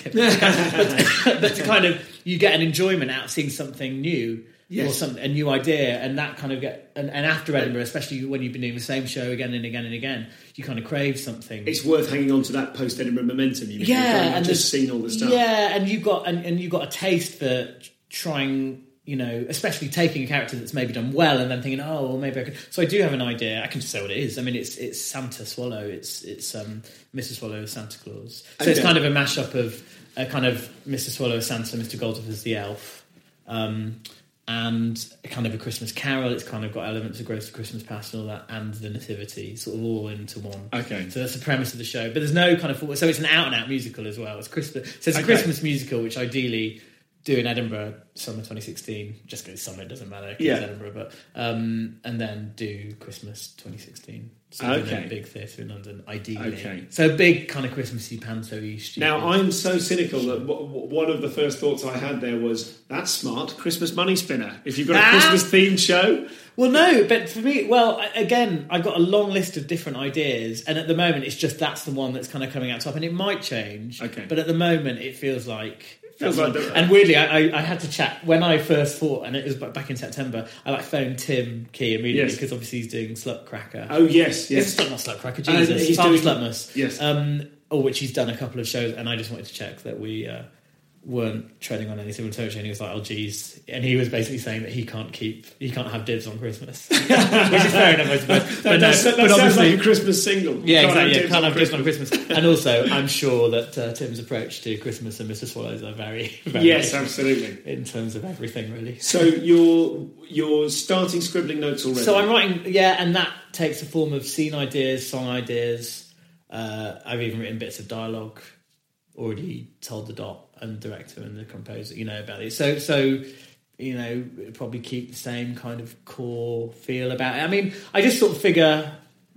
but, but to kind of you get an enjoyment out of seeing something new. Yes. Or some, a new idea, and that kind of get and, and after Edinburgh, especially when you've been doing the same show again and again and again, you kind of crave something. It's worth hanging on to that post Edinburgh momentum. You mean? Yeah, and just seen all the stuff. Yeah, and you got and, and you got a taste for trying. You know, especially taking a character that's maybe done well and then thinking, oh, well, maybe I could. So I do have an idea. I can just say what it is. I mean, it's it's Santa Swallow. It's it's um, Mister Swallow as Santa Claus. So okay. It's kind of a mashup of a kind of Mister Swallow as Santa, Mister Goldtooth as the elf. Um, and kind of a Christmas Carol. It's kind of got elements of Ghost of Christmas Past and all that, and the Nativity, sort of all into one. Okay. So that's the premise of the show. But there's no kind of... So it's an out-and-out musical as well. It's Christmas. So it's a okay. Christmas musical, which ideally do in Edinburgh, summer twenty sixteen. Just because summer, it doesn't matter, because yeah. it's Edinburgh. But, um, and then do Christmas twenty sixteen. So okay. in a big theatre in London, ideally. Okay. So big kind of Christmassy, panto-y. Now, I'm so cynical that w- w- one of the first thoughts I had there was, that's smart, Christmas money spinner. If you've got a ah! Christmas-themed show... Well, no, but for me, well, again, I've got a long list of different ideas, and at the moment, it's just that's the one that's kind of coming out top, and it might change. Okay. But at the moment, it feels like... Feels like the, and weirdly, I, I, I had to chat when I first thought, and it was back in September. I like phoned Tim Key immediately yes. because obviously he's doing Slutcracker. Oh yes, yes. It's not Slutcracker, Jesus. Uh, he's Farmer doing Slutmas. Yes. Um, or which he's done a couple of shows, and I just wanted to check that we uh, weren't treading on any similar territory. And he was like, "Oh, geez," and he was basically saying that he can't keep, he can't have dibs on Christmas, which is fair enough, I suppose. But, no, that, that but sounds like a Christmas single. Yeah, can't exactly. Have yeah, can't have dibs on Christmas. And also, I'm sure that uh, Tim's approach to Christmas and Mister Swallows are very, very yes, absolutely, in terms of everything, really. So you're you're starting scribbling notes already. So I'm writing, yeah, and that takes the form of scene ideas, song ideas. Uh, I've even written bits of dialogue. Already told the dot and director and the composer, you know, about it. So, so you know, probably keep the same kind of core feel about it. I mean, I just sort of figure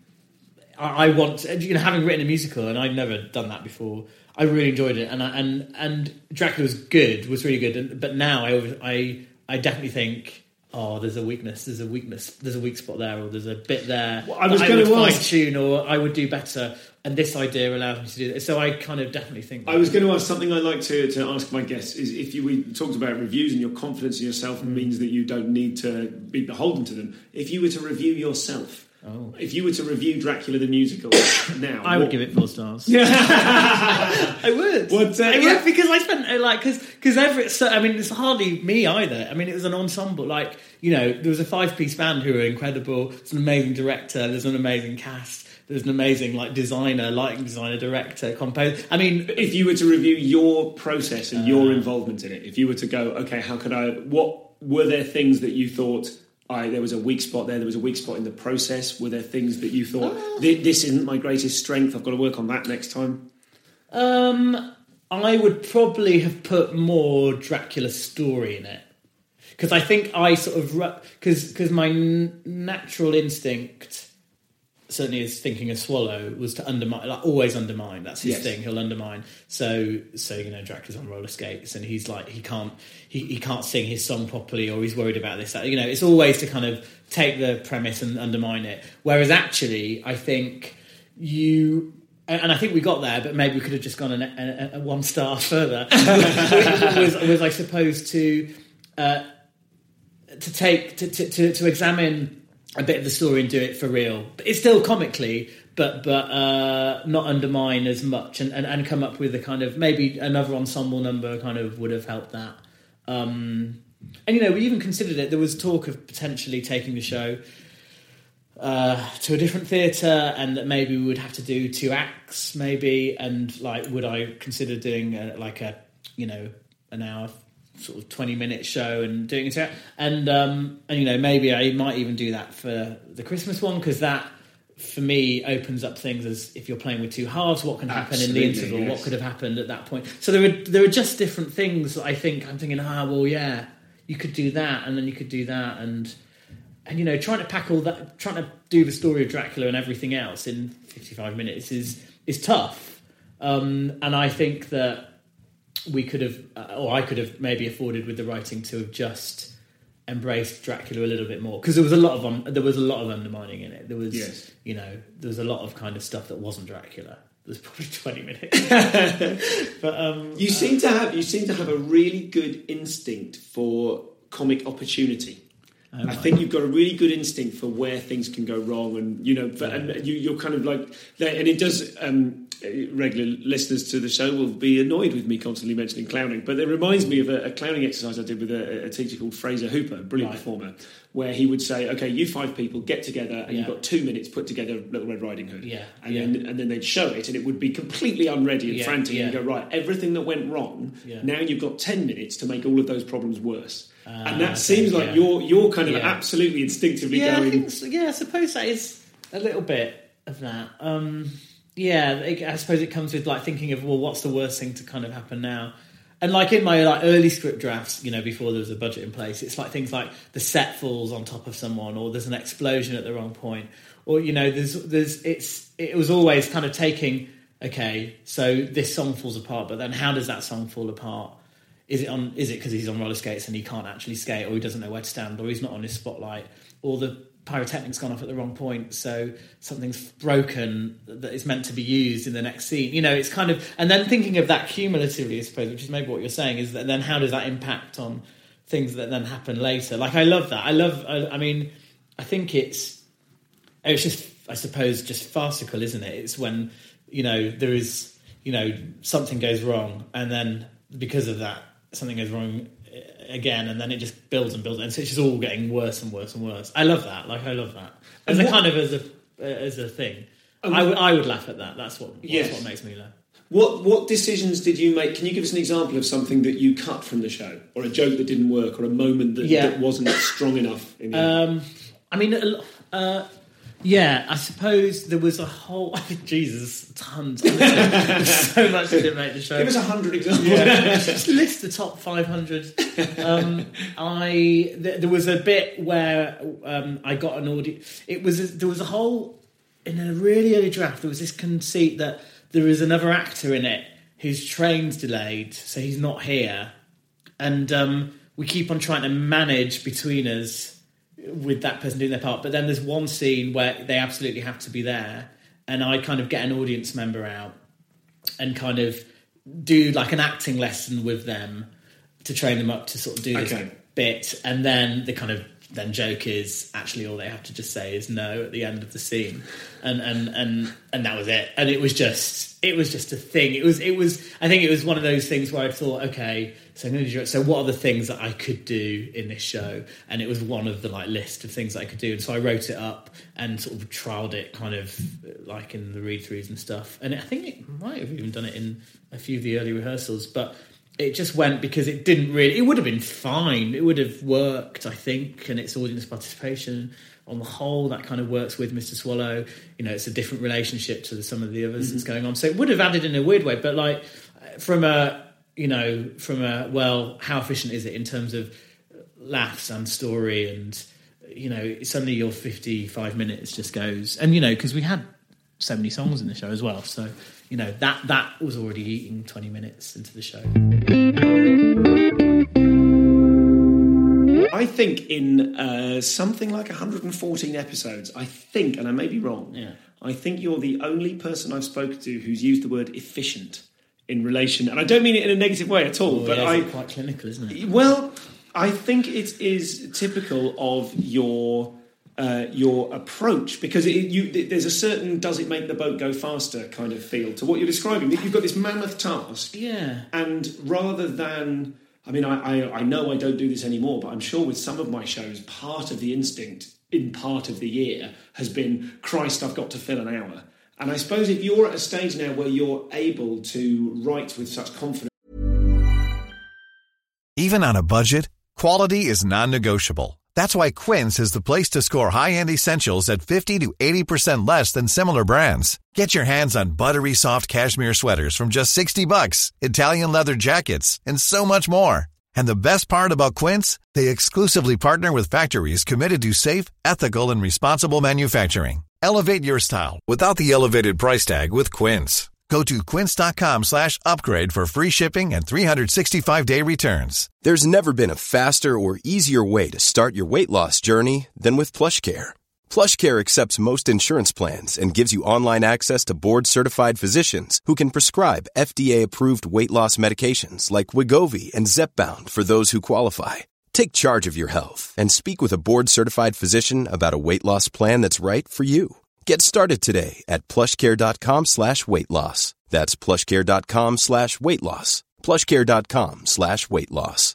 I, I want, you know, having written a musical, and I'd never done that before. I really enjoyed it, and I, and and Dracula was good, was really good. And, but now I, I I definitely think, oh, there's a weakness, there's a weakness, there's a weak spot there, or there's a bit there. Well, I was that going I would to fine tune, or I would do better. And this idea allows me to do that. So I kind of definitely think... I was going to ask something I like to, to ask my guests is if you we talked about reviews and your confidence in yourself mm. means that you don't need to be beholden to them. If you were to review yourself, Oh. If you were to review Dracula the musical now, I what... would give it four stars. I would. What, uh, I would yeah. because I spent uh, like because because every so I mean it's hardly me either. I mean it was an ensemble. Like you know there was a five piece band who were incredible. It's an amazing director. There's an amazing cast. There's an amazing like designer, lighting designer, director, composer. I mean, if you were to review your process and uh, your involvement in it, if you were to go, okay, how could I? What were there things that you thought? I, there was a weak spot there. There was a weak spot in the process. Were there things that you thought uh, this isn't my greatest strength? I've got to work on that next time. Um, I would probably have put more Dracula story in it because I think I sort of because because my n- natural instinct. Certainly is thinking a Swallow was to undermine, like always undermine. That's his yes. thing. He'll undermine. So, so you know, Dracula's on roller skates, and he's like he can't he, he can't sing his song properly, or he's worried about this. That, you know, it's always to kind of take the premise and undermine it. Whereas actually, I think you. And I think we got there, but maybe we could have just gone a, a, a one star further. was, was I suppose to uh, to take to, to to examine a bit of the story and do it for real. But it's still comically, but but uh, not undermine as much, and, and, and come up with a kind of maybe another ensemble number kind of would have helped that. Um, and you know, we even considered it. There was talk of potentially taking the show uh, to a different theatre, and that maybe we would have to do two acts, maybe. And like, would I consider doing a, like a you know an hour? Sort of twenty minute show and doing it and um and you know maybe I might even do that for the Christmas one because that for me opens up things as if you're playing with two halves, what can happen Absolutely, in the interval, yes. what could have happened at that point. So there are there are just different things that I think I'm thinking ah well yeah you could do that and then you could do that and and you know trying to pack all that, trying to do the story of Dracula and everything else in fifty-five minutes is is tough um and I think that we could have, uh, or I could have maybe afforded with the writing to have just embraced Dracula a little bit more because there was a lot of un- there was a lot of undermining in it. There was, yes. you know, there was a lot of kind of stuff that wasn't Dracula. There's probably twenty minutes, but um, you seem uh, to have you seem to have a really good instinct for comic opportunity. Oh, I think you've got a really good instinct for where things can go wrong, and you know, but, and you, you're kind of like, and it does. Um, regular listeners to the show will be annoyed with me constantly mentioning clowning, but it reminds me of a, a clowning exercise I did with a, a teacher called Fraser Hooper, a brilliant right. performer, where he would say, "Okay, you five people get together, and yeah. you've got two minutes put together Little Red Riding Hood." Yeah, and yeah. then and then they'd show it, and it would be completely unready and yeah, frantic. yeah. And you go, right, everything that went wrong. Yeah. Now you've got ten minutes to make all of those problems worse. Uh, and that okay, seems like yeah. you're you're kind of yeah. absolutely instinctively yeah, going. I think so. Yeah, I suppose that is a little bit of that. Um, yeah, it, I suppose it comes with like thinking of well, what's the worst thing to kind of happen now? And like in my like early script drafts, you know, before there was a budget in place, it's like things like the set falls on top of someone, or there's an explosion at the wrong point, or you know, there's there's it's it was always kind of taking okay, so this song falls apart, but then how does that song fall apart? Is it on? Is it because he's on roller skates and he can't actually skate, or he doesn't know where to stand, or he's not on his spotlight, or the pyrotechnic's gone off at the wrong point, so something's broken that is meant to be used in the next scene. You know, it's kind of, and then thinking of that cumulatively, I suppose, which is maybe what you're saying, is that then how does that impact on things that then happen later? Like, I love that. I love, I, I mean, I think it's, it's just, I suppose, just farcical, isn't it? It's when, you know, there is, you know, something goes wrong, and then because of that, something goes wrong again, and then it just builds and builds, and so it's just all getting worse and worse and worse. I love that. Like I love that as a kind of as a as a thing. Um, I, w- I would laugh at that. That's what that's yes. what makes me laugh. What what decisions did you make? Can you give us an example of something that you cut from the show, or a joke that didn't work, or a moment that, yeah. that wasn't strong enough? In um, I mean, uh, yeah, I suppose there was a whole Jesus, tons. There's so much that didn't make the show. Give us a hundred examples. Yeah. Just list the top five hundred. Um, I th- there was a bit where um, I got an audio. It was a, there was a whole in a really early draft. There was this conceit that there is another actor in it whose train's delayed, so he's not here, and um, we keep on trying to manage between us with that person doing their part. But then there's one scene where they absolutely have to be there, and I kind of get an audience member out and kind of do like an acting lesson with them to train them up to sort of do this okay. bit, and then the kind of then joke is actually all they have to just say is no at the end of the scene, and and and and that was it. And it was just it was just a thing. It was it was I think it was one of those things where I thought, okay, so I'm going to do, so what are the things that I could do in this show? And it was one of the like list of things that I could do. And so I wrote it up and sort of trialed it kind of like in the read throughs and stuff. And I think it might have even done it in a few of the early rehearsals, but it just went because it didn't really, it would have been fine. It would have worked, I think. And its audience participation on the whole, that kind of works with Mister Swallow. You know, it's a different relationship to some of the others mm-hmm. that's going on. So it would have added in a weird way, but like from a, you know, from a, well, how efficient is it in terms of laughs and story and, you know, suddenly your fifty-five minutes just goes. And, you know, because we had so many songs in the show as well. So, you know, that that was already eating twenty minutes into the show. I think in uh, something like one hundred fourteen episodes, I think, and I may be wrong, yeah. I think you're the only person I've spoken to who's used the word efficient in relation, and I don't mean it in a negative way at all, oh, but yeah, I it's quite clinical, isn't it? Well, I think it is typical of your uh, your approach, because it, you, there's a certain does it make the boat go faster kind of feel to what you're describing. You've got this mammoth task, yeah, and rather than, I mean, I, I, I know I don't do this anymore, but I'm sure with some of my shows, part of the instinct in part of the year has been, Christ, I've got to fill an hour. And I suppose if you're at a stage now where you're able to write with such confidence... Even on a budget, quality is non-negotiable. That's why Quince is the place to score high-end essentials at fifty to eighty percent less than similar brands. Get your hands on buttery soft cashmere sweaters from just sixty bucks, Italian leather jackets, and so much more. And the best part about Quince, they exclusively partner with factories committed to safe, ethical, and responsible manufacturing. Elevate your style without the elevated price tag with Quince. Go to quince.com slash upgrade for free shipping and three sixty-five day returns. There's never been a faster or easier way to start your weight loss journey than with PlushCare. PlushCare accepts most insurance plans and gives you online access to board-certified physicians who can prescribe F D A-approved weight loss medications like Wegovy and Zepbound for those who qualify. Take charge of your health and speak with a board-certified physician about a weight loss plan that's right for you. Get started today at plushcare.com slash weight loss. That's plushcare.com slash weight loss. plushcare.com slash weight loss.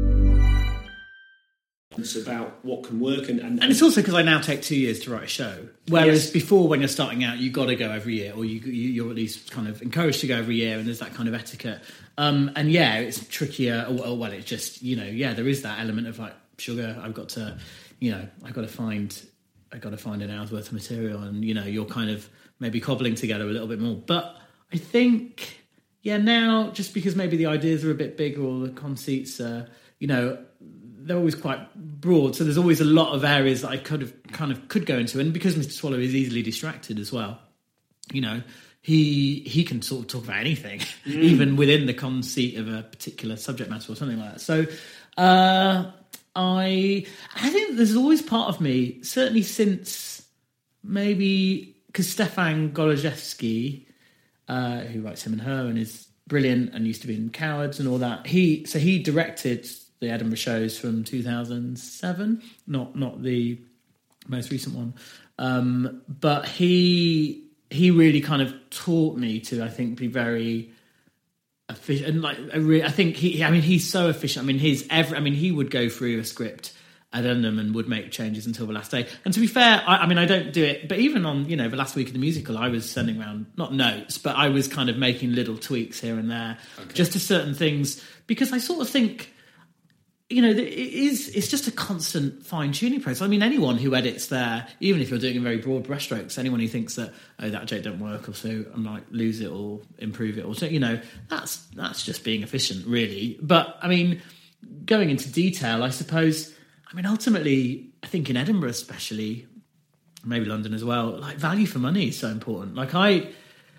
It's about what can work. And, and, and it's also because I now take two years to write a show. Whereas yes. before, when you're starting out, you got to go every year, or you, you, you're at least kind of encouraged to go every year, and there's that kind of etiquette. Um, and yeah, it's trickier. Or, well, it's just, you know, yeah, there is that element of like, sugar, I've got to, you know, I've got to find... I got to find an hour's worth of material, and you know, you're kind of maybe cobbling together a little bit more. But I think, yeah, now just because maybe the ideas are a bit bigger or the conceits, uh, you know, they're always quite broad. So there's always a lot of areas that I could have kind of could go into, and because Mister Swallow is easily distracted as well, you know, he he can sort of talk about anything, mm. even within the conceit of a particular subject matter or something like that. So. Uh, I I think there's always part of me, certainly since maybe because Stefan Golojewski, uh, who writes Him and Her and is brilliant and used to be in Cowards and all that, he so he directed the Edinburgh shows from two thousand seven, not not the most recent one, um, but he he really kind of taught me to, I think, be very. And like, I think he, I mean, he's so efficient. I mean, his every, I mean, he would go through a script at Edinburgh and would make changes until the last day. And to be fair, I, I mean, I don't do it, but even on, you know, the last week of the musical, I was sending around, not notes, but I was kind of making little tweaks here and there, okay. just to certain things, because I sort of think, you know, it is, it's just a constant fine-tuning process. I mean, anyone who edits there, even if you're doing in very broad brushstrokes, anyone who thinks that, oh, that joke don't work, or so I might lose it or improve it, or so, you know, that's that's just being efficient, really. But, I mean, going into detail, I suppose, I mean, ultimately, I think in Edinburgh especially, maybe London as well, like, value for money is so important. Like, I...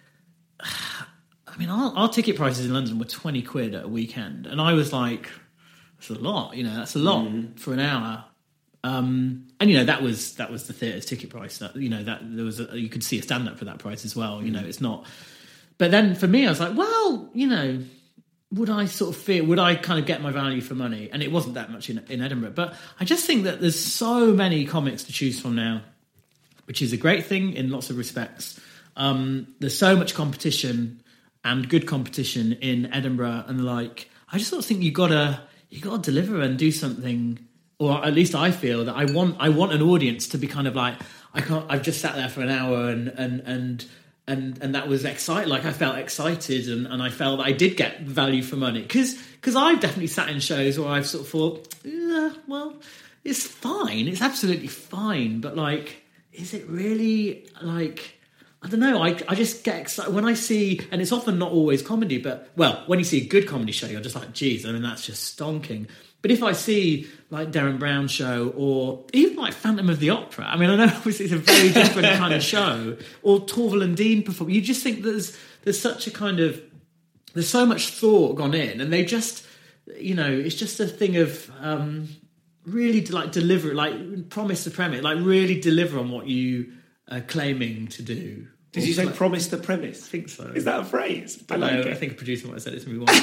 I mean, our, our ticket prices in London were twenty quid at a weekend, and I was like... That's a lot, you know. That's a lot mm. for an hour, um, and you know that was that was the theatre's ticket price. That you know that there was a, you could see a stand up for that price as well. You know, it's not. But then for me, I was like, well, you know, would I sort of feel, would I kind of get my value for money? And it wasn't that much in, in Edinburgh. But I just think that there's so many comics to choose from now, which is a great thing in lots of respects. Um, there's so much competition and good competition in Edinburgh. And like, I just sort of think you gotta, you gotta deliver and do something, or at least I feel that I want, I want an audience to be kind of like, I can't, I've just sat there for an hour and, and, and, And and that was exciting. Like I felt excited, and, and I felt that I did get value for money. Because because I've definitely sat in shows where I've sort of thought, yeah, well, it's fine, it's absolutely fine. But like, is it really like? I don't know. I I just get excited when I see, and it's often not always comedy, but well, when you see a good comedy show, you're just like, geez, I mean, that's just stonking. But if I see like Derren Brown's show, or even like Phantom of the Opera, I mean, I know obviously it's a very different kind of show, or Torval and Dean perform, you just think there's there's such a kind of, there's so much thought gone in, and they just, you know, it's just a thing of um, really like deliver, like promise the premise, like really deliver on what you are claiming to do. Did you say like, promise the premise? I think so. Is that a phrase? I, I like know. it. I think a producer might have said it to me once.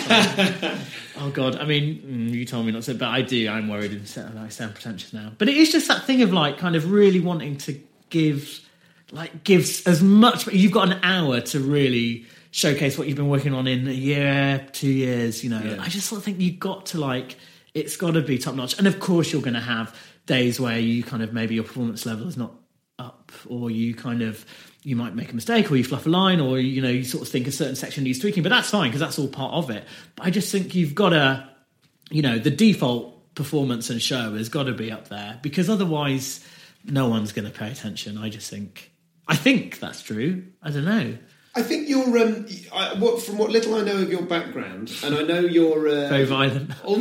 Oh God! I mean, mm, you told me not to, but I do. I'm worried and sound, I sound pretentious now. But it is just that thing of like, kind of really wanting to give, like, give as much. You've got an hour to really showcase what you've been working on in a year, two years. You know, Yeah. I just sort of think you've got to like, it's got to be top notch. And of course, you're going to have days where you kind of maybe your performance level is not up, or you kind of. You might make a mistake, or you fluff a line, or you know you sort of think a certain section needs tweaking, but that's fine because that's all part of it. But I just think you've got to, you know, the default performance and show has got to be up there, because otherwise no one's going to pay attention. I just think, I think that's true. I don't know. I think you're, um, I, what, from what little I know of your background, and I know you're... Uh, Very violent. um,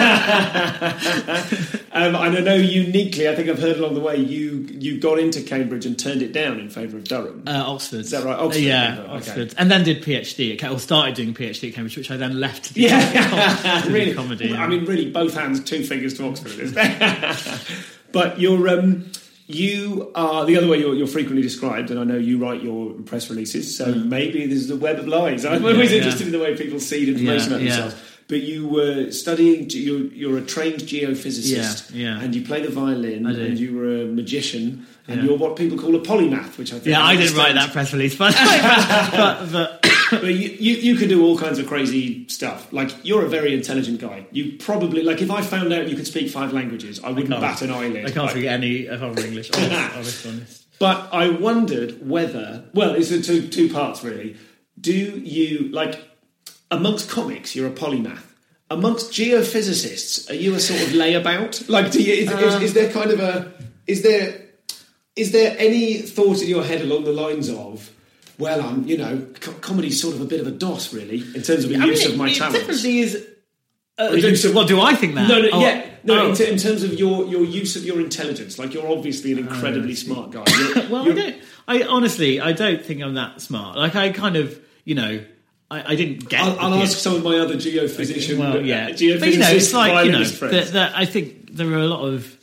and I know uniquely, I think I've heard along the way, you you got into Cambridge and turned it down in favour of Durham. Uh, Oxford. Is that right? Oxford. Uh, yeah, okay. Oxford. And then did PhD at, or started doing PhD at Cambridge, which I then left to do, Yeah, com- really. comedy. I mean, really, both hands, two fingers to Oxford. Isn't it? But you're... Um, You are the other way you're, you're frequently described, and I know you write your press releases, so mm. maybe this is a web of lies. I'm yeah, always yeah. interested in the way people seed information yeah, about yeah. themselves. But you were studying, you're, you're a trained geophysicist, yeah, yeah. and you play the violin, I do. and you were a magician, and Yeah. you're what people call a polymath, which I think Yeah, I didn't understand. write that press release, but but, but But you, you, you can do all kinds of crazy stuff. Like, you're a very intelligent guy. You probably, like, if I found out you could speak five languages, I wouldn't I bat an eyelid. I can't Like, speak any of our English. Honest, honest, honest. But I wondered whether, well, it's a two, two parts really. Do you, like, amongst comics, you're a polymath. Amongst geophysicists, are you a sort of layabout? Like, do you, is, Uh, is, is there kind of a, is there, is there any thought in your head along the lines of, well, I'm, you know, co- comedy's sort of a bit of a DOS, really, in terms of the I use mean, of my it, talents. It definitely is. Uh, Or use of- what do I think that? No, no, Oh, yeah, no. oh. In, t- in terms of your, your use of your intelligence, like, you're obviously an incredibly smart guy. You're, Well, you're, I don't. I honestly, I don't think I'm that smart. Like, I kind of, you know, I, I didn't get. I'll, the I'll PhD. ask some of my other geophysician, Well, uh, yeah, geophysicist but you know, it's like you know violinist friends. that, that I think there are a lot of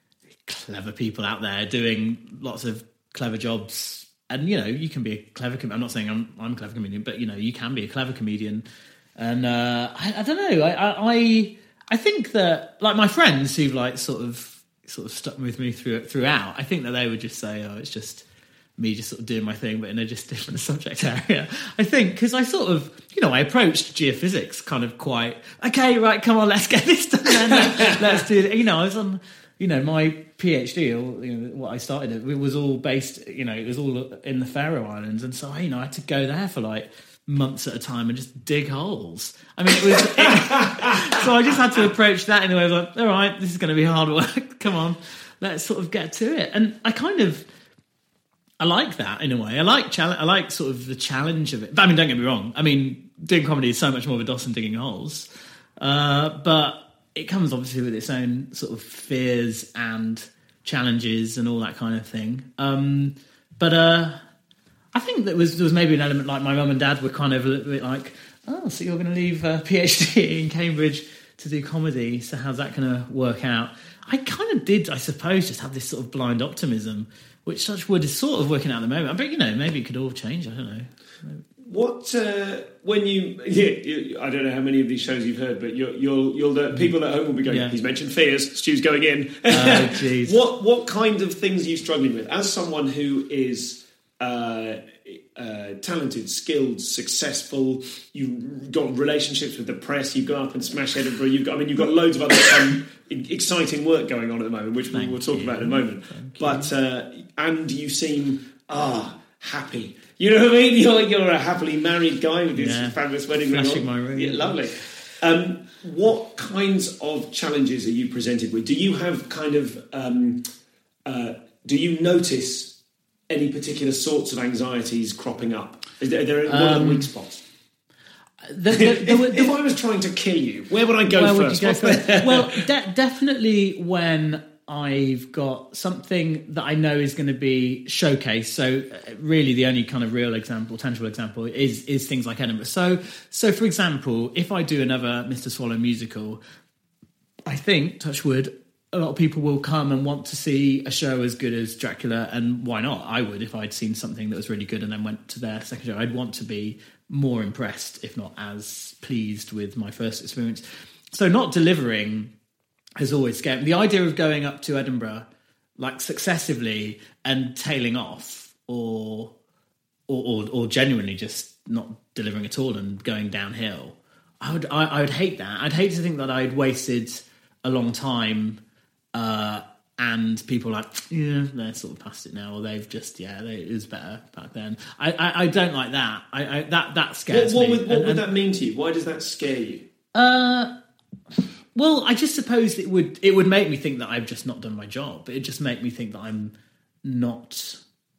clever people out there doing lots of clever jobs, and you know, you can be a clever. Com- I'm not saying I'm I'm a clever comedian, but you know, you can be a clever comedian, and uh, I, I don't know. I, I I I think that like my friends who've like sort of sort of stuck with me through throughout, I think that they would just say, oh, it's just me just sort of doing my thing, but in a just different subject area. I think, because I sort of, you know, I approached geophysics kind of quite, okay, right, come on, let's get this done then. Let's do it. You know, I was on, you know, my PhD, or you know, what I started, it was all based, you know, it was all in the Faroe Islands. And so, you know, I had to go there for like months at a time and just dig holes. I mean, it was, it, so I just had to approach that in a way of like, all right, this is going to be hard work. Come on, let's sort of get to it. And I kind of, I like that in a way. I like challenge. I like sort of the challenge of it. But I mean, don't get me wrong. I mean, doing comedy is so much more of a DOS than digging holes. Uh, but it comes obviously with its own sort of fears and challenges and all that kind of thing. Um, but uh, I think that was there was maybe an element like my mum and dad were kind of a little bit like, oh, so you're going to leave a PhD in Cambridge to do comedy. So how's that going to work out? I kind of did, I suppose, just have this sort of blind optimism, which Touchwood is sort of working out at the moment. But, you know, maybe it could all change. I don't know. What uh, when you, yeah, you? I don't know how many of these shows you've heard, but you'll you'll, you'll uh, people at home will be going. Yeah. He's mentioned fears. Stu's going in. Oh, jeez. what what kind of things are you struggling with as someone who is uh, uh, talented, skilled, successful? You've got relationships with the press. You've gone up and smashed Edinburgh. You've got. I mean, you've got loads of other fun, exciting work going on at the moment, which we will talk you. about in a moment. Thank But uh, and you seem ah happy. You know what I mean? You're, you're a happily married guy with this Yeah. fabulous wedding ring Flashing on. my ring. Yeah, lovely. Um, what kinds of challenges are you presented with? Do you have kind of... Um, uh, do you notice any particular sorts of anxieties cropping up? Is there, are there, what are the Um, weak spots? The, the, if, the, if I was trying to kill you, where would I go Where first? would you go first? Well, de- definitely when I've got something that I know is going to be showcased. So, uh, really, the only kind of real example, tangible example, is is things like Edinburgh. So, so for example, if I do another Mister Swallow musical, I think, touch wood, a lot of people will come and want to see a show as good as Dracula, and why not? I would if I'd seen something that was really good and then went to their second show. I'd want to be more impressed, if not as pleased with my first experience. So, not delivering has always scared me. The idea of going up to Edinburgh, like successively, and tailing off, or or or, or genuinely just not delivering at all and going downhill, I would I, I would hate that. I'd hate to think that I'd wasted a long time, uh, and people are like, yeah, they're sort of past it now, or they've just yeah, they, it was better back then. I I, I don't like that. I, I that that scares What, what, me. would, what And- would and- that mean to you? Why does that scare you? Uh, well, I just suppose it would it would make me think that I've just not done my job. It would just make me think that I'm not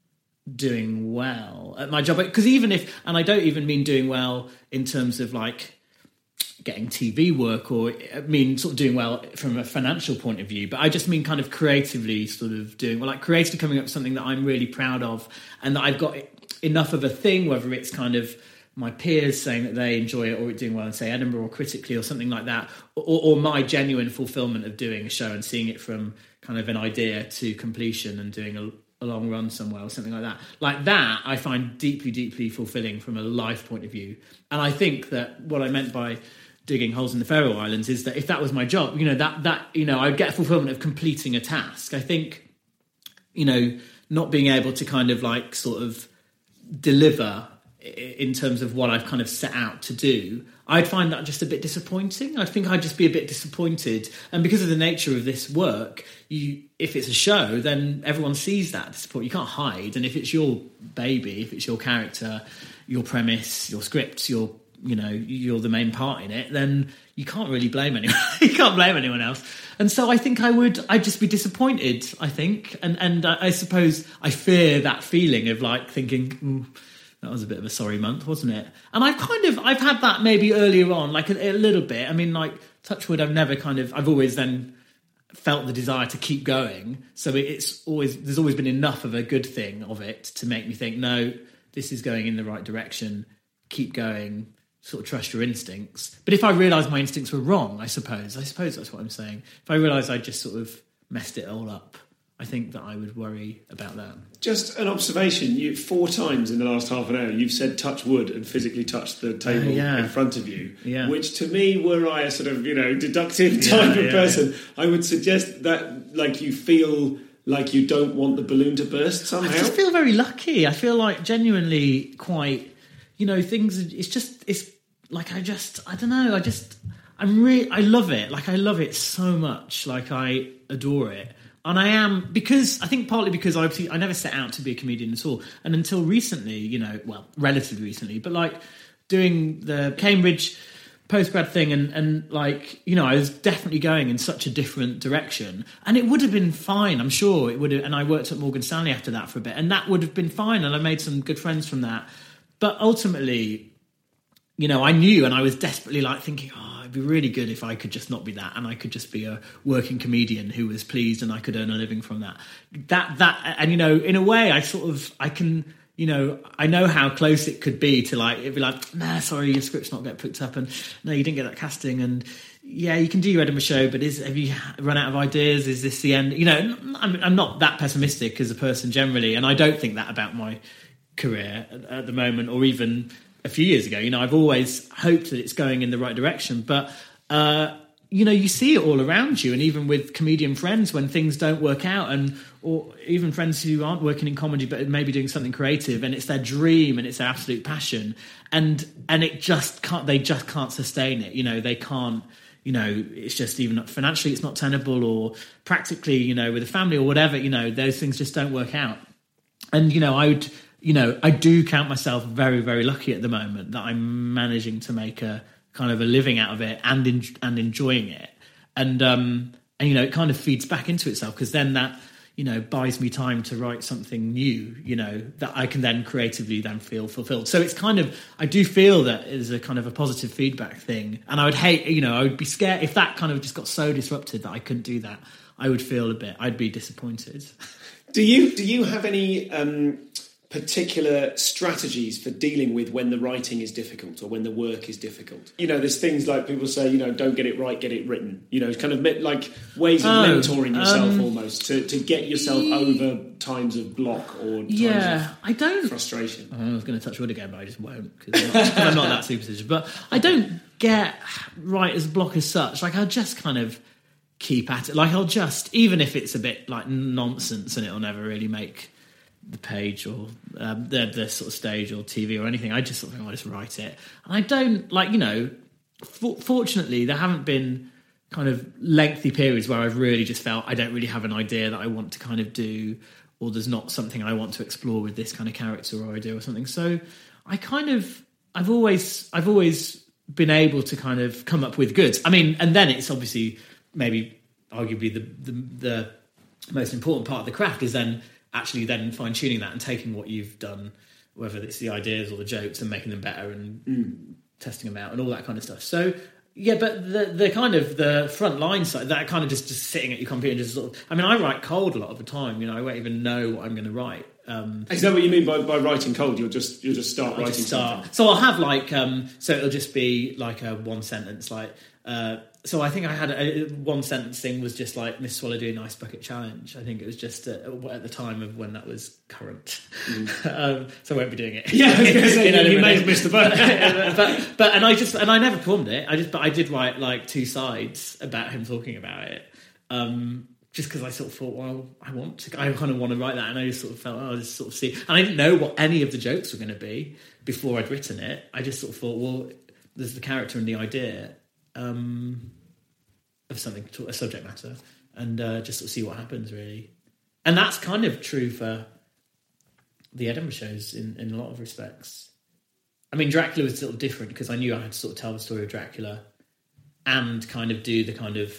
doing well at my job. Because even if, and I don't even mean doing well in terms of like getting T V work, or I mean sort of doing well from a financial point of view, but I just mean kind of creatively sort of doing well, like creatively coming up with something that I'm really proud of, and that I've got enough of a thing, whether it's kind of my peers saying that they enjoy it or doing well in, say, Edinburgh, or critically or something like that, or, or my genuine fulfillment of doing a show and seeing it from kind of an idea to completion and doing a, a long run somewhere or something like that. Like that, I find deeply, deeply fulfilling from a life point of view. And I think that what I meant by digging holes in the Faroe Islands is that if that was my job, you know, that, that you know, I'd get fulfillment of completing a task. I think, you know, not being able to kind of like sort of deliver in terms of what I've kind of set out to do, I'd find that just a bit disappointing. I think I'd just be a bit disappointed. And because of the nature of this work, you, if it's a show, then everyone sees that disappointment. You can't hide. And if it's your baby, if it's your character, your premise, your script, your, you know, you're the main part in it, then you can't really blame anyone. You can't blame anyone else. And so I think I would, I'd just be disappointed, I think. And, and I, I suppose I fear that feeling of like thinking, mm, that was a bit of a sorry month, wasn't it? And I've kind of, I've had that maybe earlier on, like a, a little bit. I mean, like, touch wood, I've never kind of, I've always then felt the desire to keep going. So it's always, there's always been enough of a good thing of it to make me think, no, this is going in the right direction. Keep going, sort of trust your instincts. But if I realised my instincts were wrong, I suppose, I suppose that's what I'm saying. If I realised I just sort of messed it all up, I think that I would worry about that. Just an observation, you four times in the last half an hour you've said touch wood and physically touched the table uh, yeah. in front of you, yeah. which to me, were I a sort of, you know, deductive type yeah, of yeah, person, yeah. I would suggest that like you feel like you don't want the balloon to burst somehow. I just feel very lucky. I feel like genuinely quite, you know, things, it's just, it's like I just, I don't know, I just, I'm really, I love it. Like I love it so much. Like I adore it. And I am, because, I think partly because I I never set out to be a comedian at all. And until recently, you know, well, relatively recently, but like doing the Cambridge postgrad thing and, and like, you know, I was definitely going in such a different direction. And it would have been fine, I'm sure it would have. And I worked at Morgan Stanley after that for a bit. And that would have been fine. And I made some good friends from that. But ultimately, you know, I knew, and I was desperately like thinking, oh, it'd be really good if I could just not be that, and I could just be a working comedian who was pleased, and I could earn a living from that. That that, and you know, in a way, I sort of, I can, you know, I know how close it could be to like, it'd be like, nah, sorry, your script's not getting picked up, and no, you didn't get that casting, and yeah, you can do your Edinburgh show, but is have you run out of ideas? Is this the end? You know, I'm, I'm not that pessimistic as a person generally, and I don't think that about my career at, at the moment, or even a few years ago. You know, I've always hoped that it's going in the right direction, but uh, you know, you see it all around you, and even with comedian friends, when things don't work out, and or even friends who aren't working in comedy but maybe doing something creative, and it's their dream and it's their absolute passion, and and it just can't, they just can't sustain it. You know, they can't. You know, it's just even financially, it's not tenable, or practically, you know, with a family or whatever. You know, those things just don't work out. And you know, I would, you know, I do count myself very, very lucky at the moment that I'm managing to make a kind of a living out of it and in, and enjoying it. And, um, and, you know, it kind of feeds back into itself, because then that, you know, buys me time to write something new, you know, that I can then creatively then feel fulfilled. So it's kind of, I do feel that is a kind of a positive feedback thing. And I would hate, you know, I would be scared if that kind of just got so disrupted that I couldn't do that. I would feel a bit, I'd be disappointed. Do you, do you have any um, particular strategies for dealing with when the writing is difficult or when the work is difficult? You know, there's things like people say, you know, don't get it right, get it written. You know, it's kind of like ways of oh, mentoring yourself um, almost to, to get yourself over times of block or times yeah, of I don't, frustration. I was going to touch wood again, but I just won't, because I'm, not, I'm not that superstitious. But I don't get writer's block as such. Like, I'll just kind of keep at it. Like, I'll just, even if it's a bit like nonsense and it'll never really make the page or um, the, the sort of stage or T V or anything, I just sort of think I'll just write it. And I don't, like, you know, for, fortunately there haven't been kind of lengthy periods where I've really just felt I don't really have an idea that I want to kind of do, or there's not something I want to explore with this kind of character or idea or something. So I kind of, I've always, I've always been able to kind of come up with goods. I mean, and then it's obviously maybe arguably the, the, the most important part of the craft is then actually then fine-tuning that and taking what you've done, whether it's the ideas or the jokes, and making them better and mm. testing them out and all that kind of stuff. So, yeah, but the the kind of the front line side, that kind of just, just sitting at your computer and just sort of... I mean, I write cold a lot of the time, you know, I won't even know what I'm going to write. Um, Is that what you mean by, by writing cold? You'll just you'll just start I'll writing just start. something? So I'll have like... Um, so it'll just be like a one sentence, like... Uh, so I think I had a, a one sentence thing was just like Miss Swallow do an ice bucket challenge. I think it was just at, at the time of when that was current. Mm. um, so I won't be doing it. Yeah, I was going to say, you, you may have missed the boat. but but and I just and I never performed it. I just but I did write like two sides about him talking about it. Um, just because I sort of thought, well, I want to, I kind of want to write that, and I just sort of felt, oh, I'll just sort of see. And I didn't know what any of the jokes were going to be before I'd written it. I just sort of thought, well, there's the character and the idea. Um, of something, to a subject matter, and uh, just sort of see what happens, really. And that's kind of true for the Edinburgh shows in, in a lot of respects. I mean, Dracula was sort of different because I knew I had to sort of tell the story of Dracula and kind of do the kind of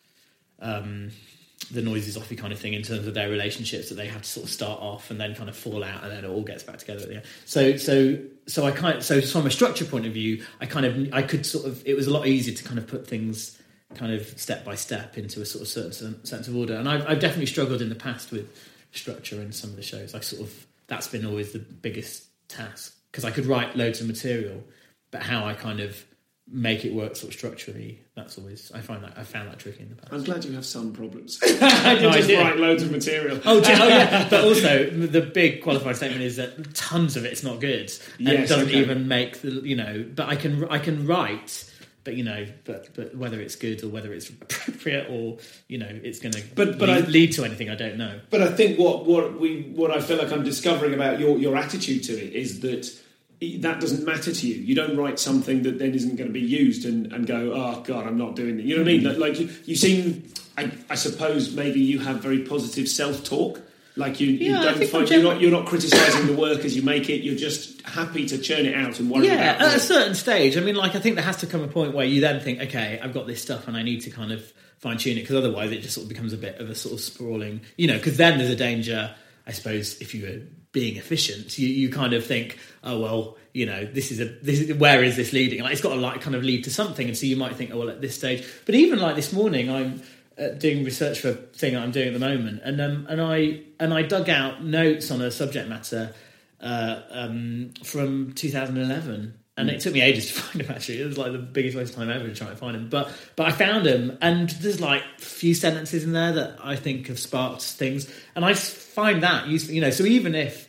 um, the noises offy kind of thing in terms of their relationships, that they have to sort of start off and then kind of fall out and then it all gets back together at the end. So, so, so I kind of, so from a structure point of view, I kind of, I could sort of, it was a lot easier to kind of put things kind of step by step into a sort of certain sense of order. And I've, I've definitely struggled in the past with structure in some of the shows. I sort of, that's been always the biggest task, because I could write loads of material, but how I kind of make it work sort of structurally, that's always, I find that, I found that tricky in the past. I'm glad you have some problems. I did no, just I write loads of material. Oh, oh yeah, but also the big qualifying statement is that tons of it's not good, and yes, it doesn't okay. even make the, you know, but I can, I can write. But you know, but but whether it's good or whether it's appropriate or you know it's going to but, but lead, I, lead to anything, I don't know. But I think what what we what I feel like I'm discovering about your your attitude to it is that that doesn't matter to you. You don't write something that then isn't going to be used and, and go, oh God, I'm not doing it. You know what I mean? Like, like you, you seem, I, I suppose maybe you have very positive self-talk. Like you, you yeah, don't find, you're not you're not criticising the work as you make it. You're just happy to churn it out and worry yeah, about it. Yeah, at a certain stage. I mean, like I think there has to come a point where you then think, okay, I've got this stuff and I need to kind of fine tune it, because otherwise it just sort of becomes a bit of a sort of sprawling. You know, because then there's a danger, I suppose, if you were being efficient, you, you kind of think, oh well, you know, this is a this is where is this leading? Like it's got to like kind of lead to something, and so you might think, oh well, at this stage. But even like this morning, I'm. Uh, doing research for a thing that I'm doing at the moment, and um, and I and I dug out notes on a subject matter uh, um, from two thousand eleven, and mm. it took me ages to find them. Actually, it was like the biggest waste of time ever to try and find them. But but I found them, and there's like a few sentences in there that I think have sparked things, and I find that useful. You know, so even if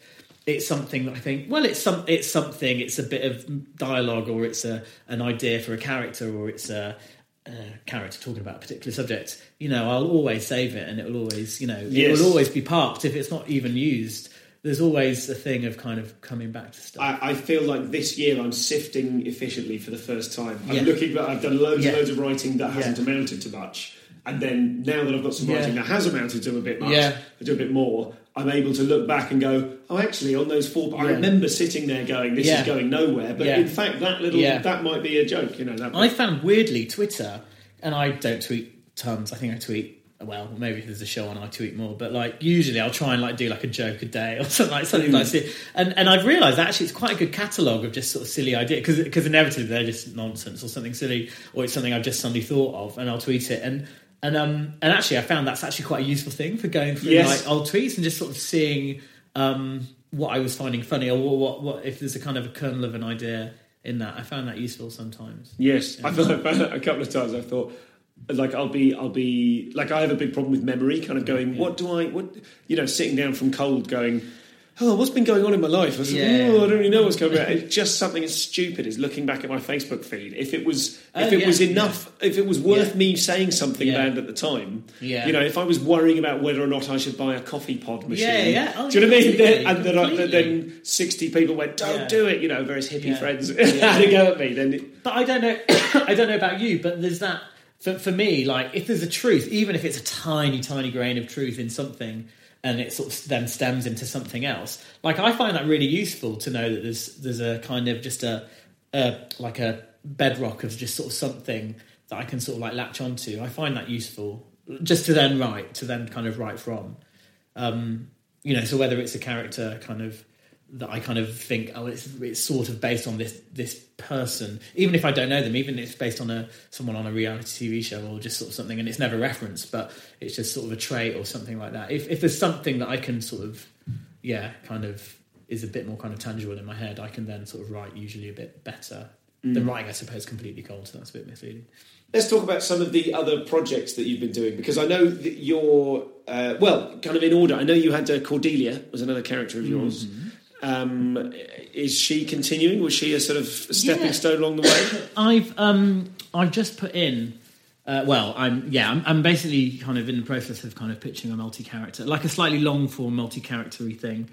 it's something that I think, well, it's some, it's something, it's a bit of dialogue, or it's a an idea for a character, or it's a, a character talking about a particular subject, you know, I'll always save it, and it will always, you know, Yes. it will always be parked if it's not even used. There's always a thing of kind of coming back to stuff. I, I feel like this year I'm sifting efficiently for the first time. I'm Yeah. looking, I've done loads Yeah. and loads of writing that hasn't Yeah. amounted to much. And then now that I've got some Yeah. writing that has amounted to a bit much, Yeah. I do a bit more, I'm able to look back and go, oh, actually, on those four... I Yeah. remember sitting there going, this Yeah. is going nowhere. But Yeah. in fact, that little... Yeah. That might be a joke, you know. That I found weirdly Twitter, and I don't tweet tons. I think I tweet, well, maybe if there's a show on, I tweet more. But like usually, I'll try and like do like a joke a day or something like something like that. And and I've realised actually it's quite a good catalogue of just sort of silly ideas, because because inevitably they're just nonsense or something silly, or it's something I've just suddenly thought of, and I'll tweet it. And and um and actually, I found that's actually quite a useful thing for going through Yes. like old tweets and just sort of seeing um what I was finding funny, or what, what what if there's a kind of a kernel of an idea in that. I found that useful sometimes. Yes, I thought a couple of times I thought, like I'll be, I'll be, like I have a big problem with memory, kind of going, what do I, what, you know, sitting down from cold, going, oh, what's been going on in my life? I was Yeah. like, oh, I don't really know what's going on. It's just something as stupid as looking back at my Facebook feed. If it was, if Oh, it yeah, was enough, if it was worth Yeah. me saying something Yeah. about it at the time, Yeah. you know, if I was worrying about whether or not I should buy a coffee pod machine, Yeah, yeah. Oh, do you know what I mean? completely, Then, and then, I, completely. then sixty people went, don't Yeah. do it, you know, various hippie Yeah. friends Yeah. had a go at me. Then it, But I don't know. I don't know about you, but there's that for for me. Like, if there's a truth, even if it's a tiny, tiny grain of truth in something, and it sort of then stems into something else, like I find that really useful to know that there's there's a kind of just a, a like a bedrock of just sort of something that I can sort of like latch onto. I find that useful, just to then write, to then kind of write from. Um, you know, so whether it's a character kind of that I kind of think, oh, it's it's sort of based on this this person, even if I don't know them, even if it's based on a someone on a reality T V show or just sort of something, and it's never referenced, but it's just sort of a trait or something like that. If if there's something that I can sort of, yeah, kind of is a bit more kind of tangible in my head, I can then sort of write usually a bit better. The writing, I suppose, completely cold, so that's a bit misleading. Let's talk about some of the other projects that you've been doing, because I know that you're, uh, well, kind of in order. I know you had uh, Cordelia was another character of yours. Mm-hmm. Um, is she continuing? Was she a sort of stepping Yeah. stone along the way? I've um I've just put in. Uh, well, I'm yeah, I'm, I'm basically kind of in the process of kind of pitching a multi-character, like a slightly long-form multi-charactery thing,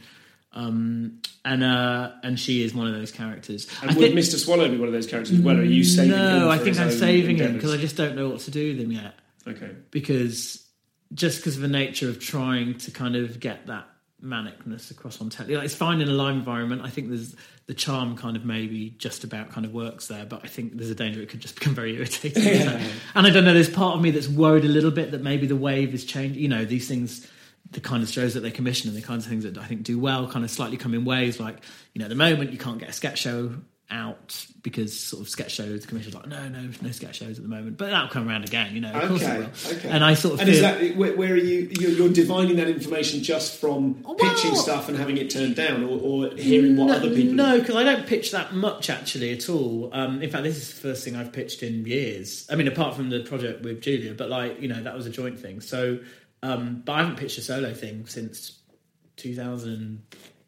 um, and uh, and she is one of those characters. And I would think- Mister Swallow be one of those characters as well? Or are you saving him? No, for I think his I'm own saving him endeavours? because I just don't know what to do with him yet. Okay. Because just because of the nature of trying to kind of get that manicness across on telly, like, it's fine in a live environment. I think there's the charm kind of maybe just about kind of works there, but I think there's a danger it could just become very irritating. And I don't know, there's part of me that's worried a little bit that maybe the wave is changing. You know, these things, the kind of shows that they commission and the kinds of things that I think do well kind of slightly come in waves. Like, you know, at the moment you can't get a sketch show out because sort of sketch shows, the commission's like, no, no, no sketch shows at the moment, but that'll come around again, you know, of course it Okay. will. Okay. And I sort of and feel, is that where, where are you? You're, you're divining that information just from Well, pitching stuff and having it turned down, or, or hearing what no, other people? No, because I don't pitch that much actually at all. Um, in fact, this is the first thing I've pitched in years. I mean, apart from the project with Julia, but like, you know, that was a joint thing. So, um, but I haven't pitched a solo thing since two thousand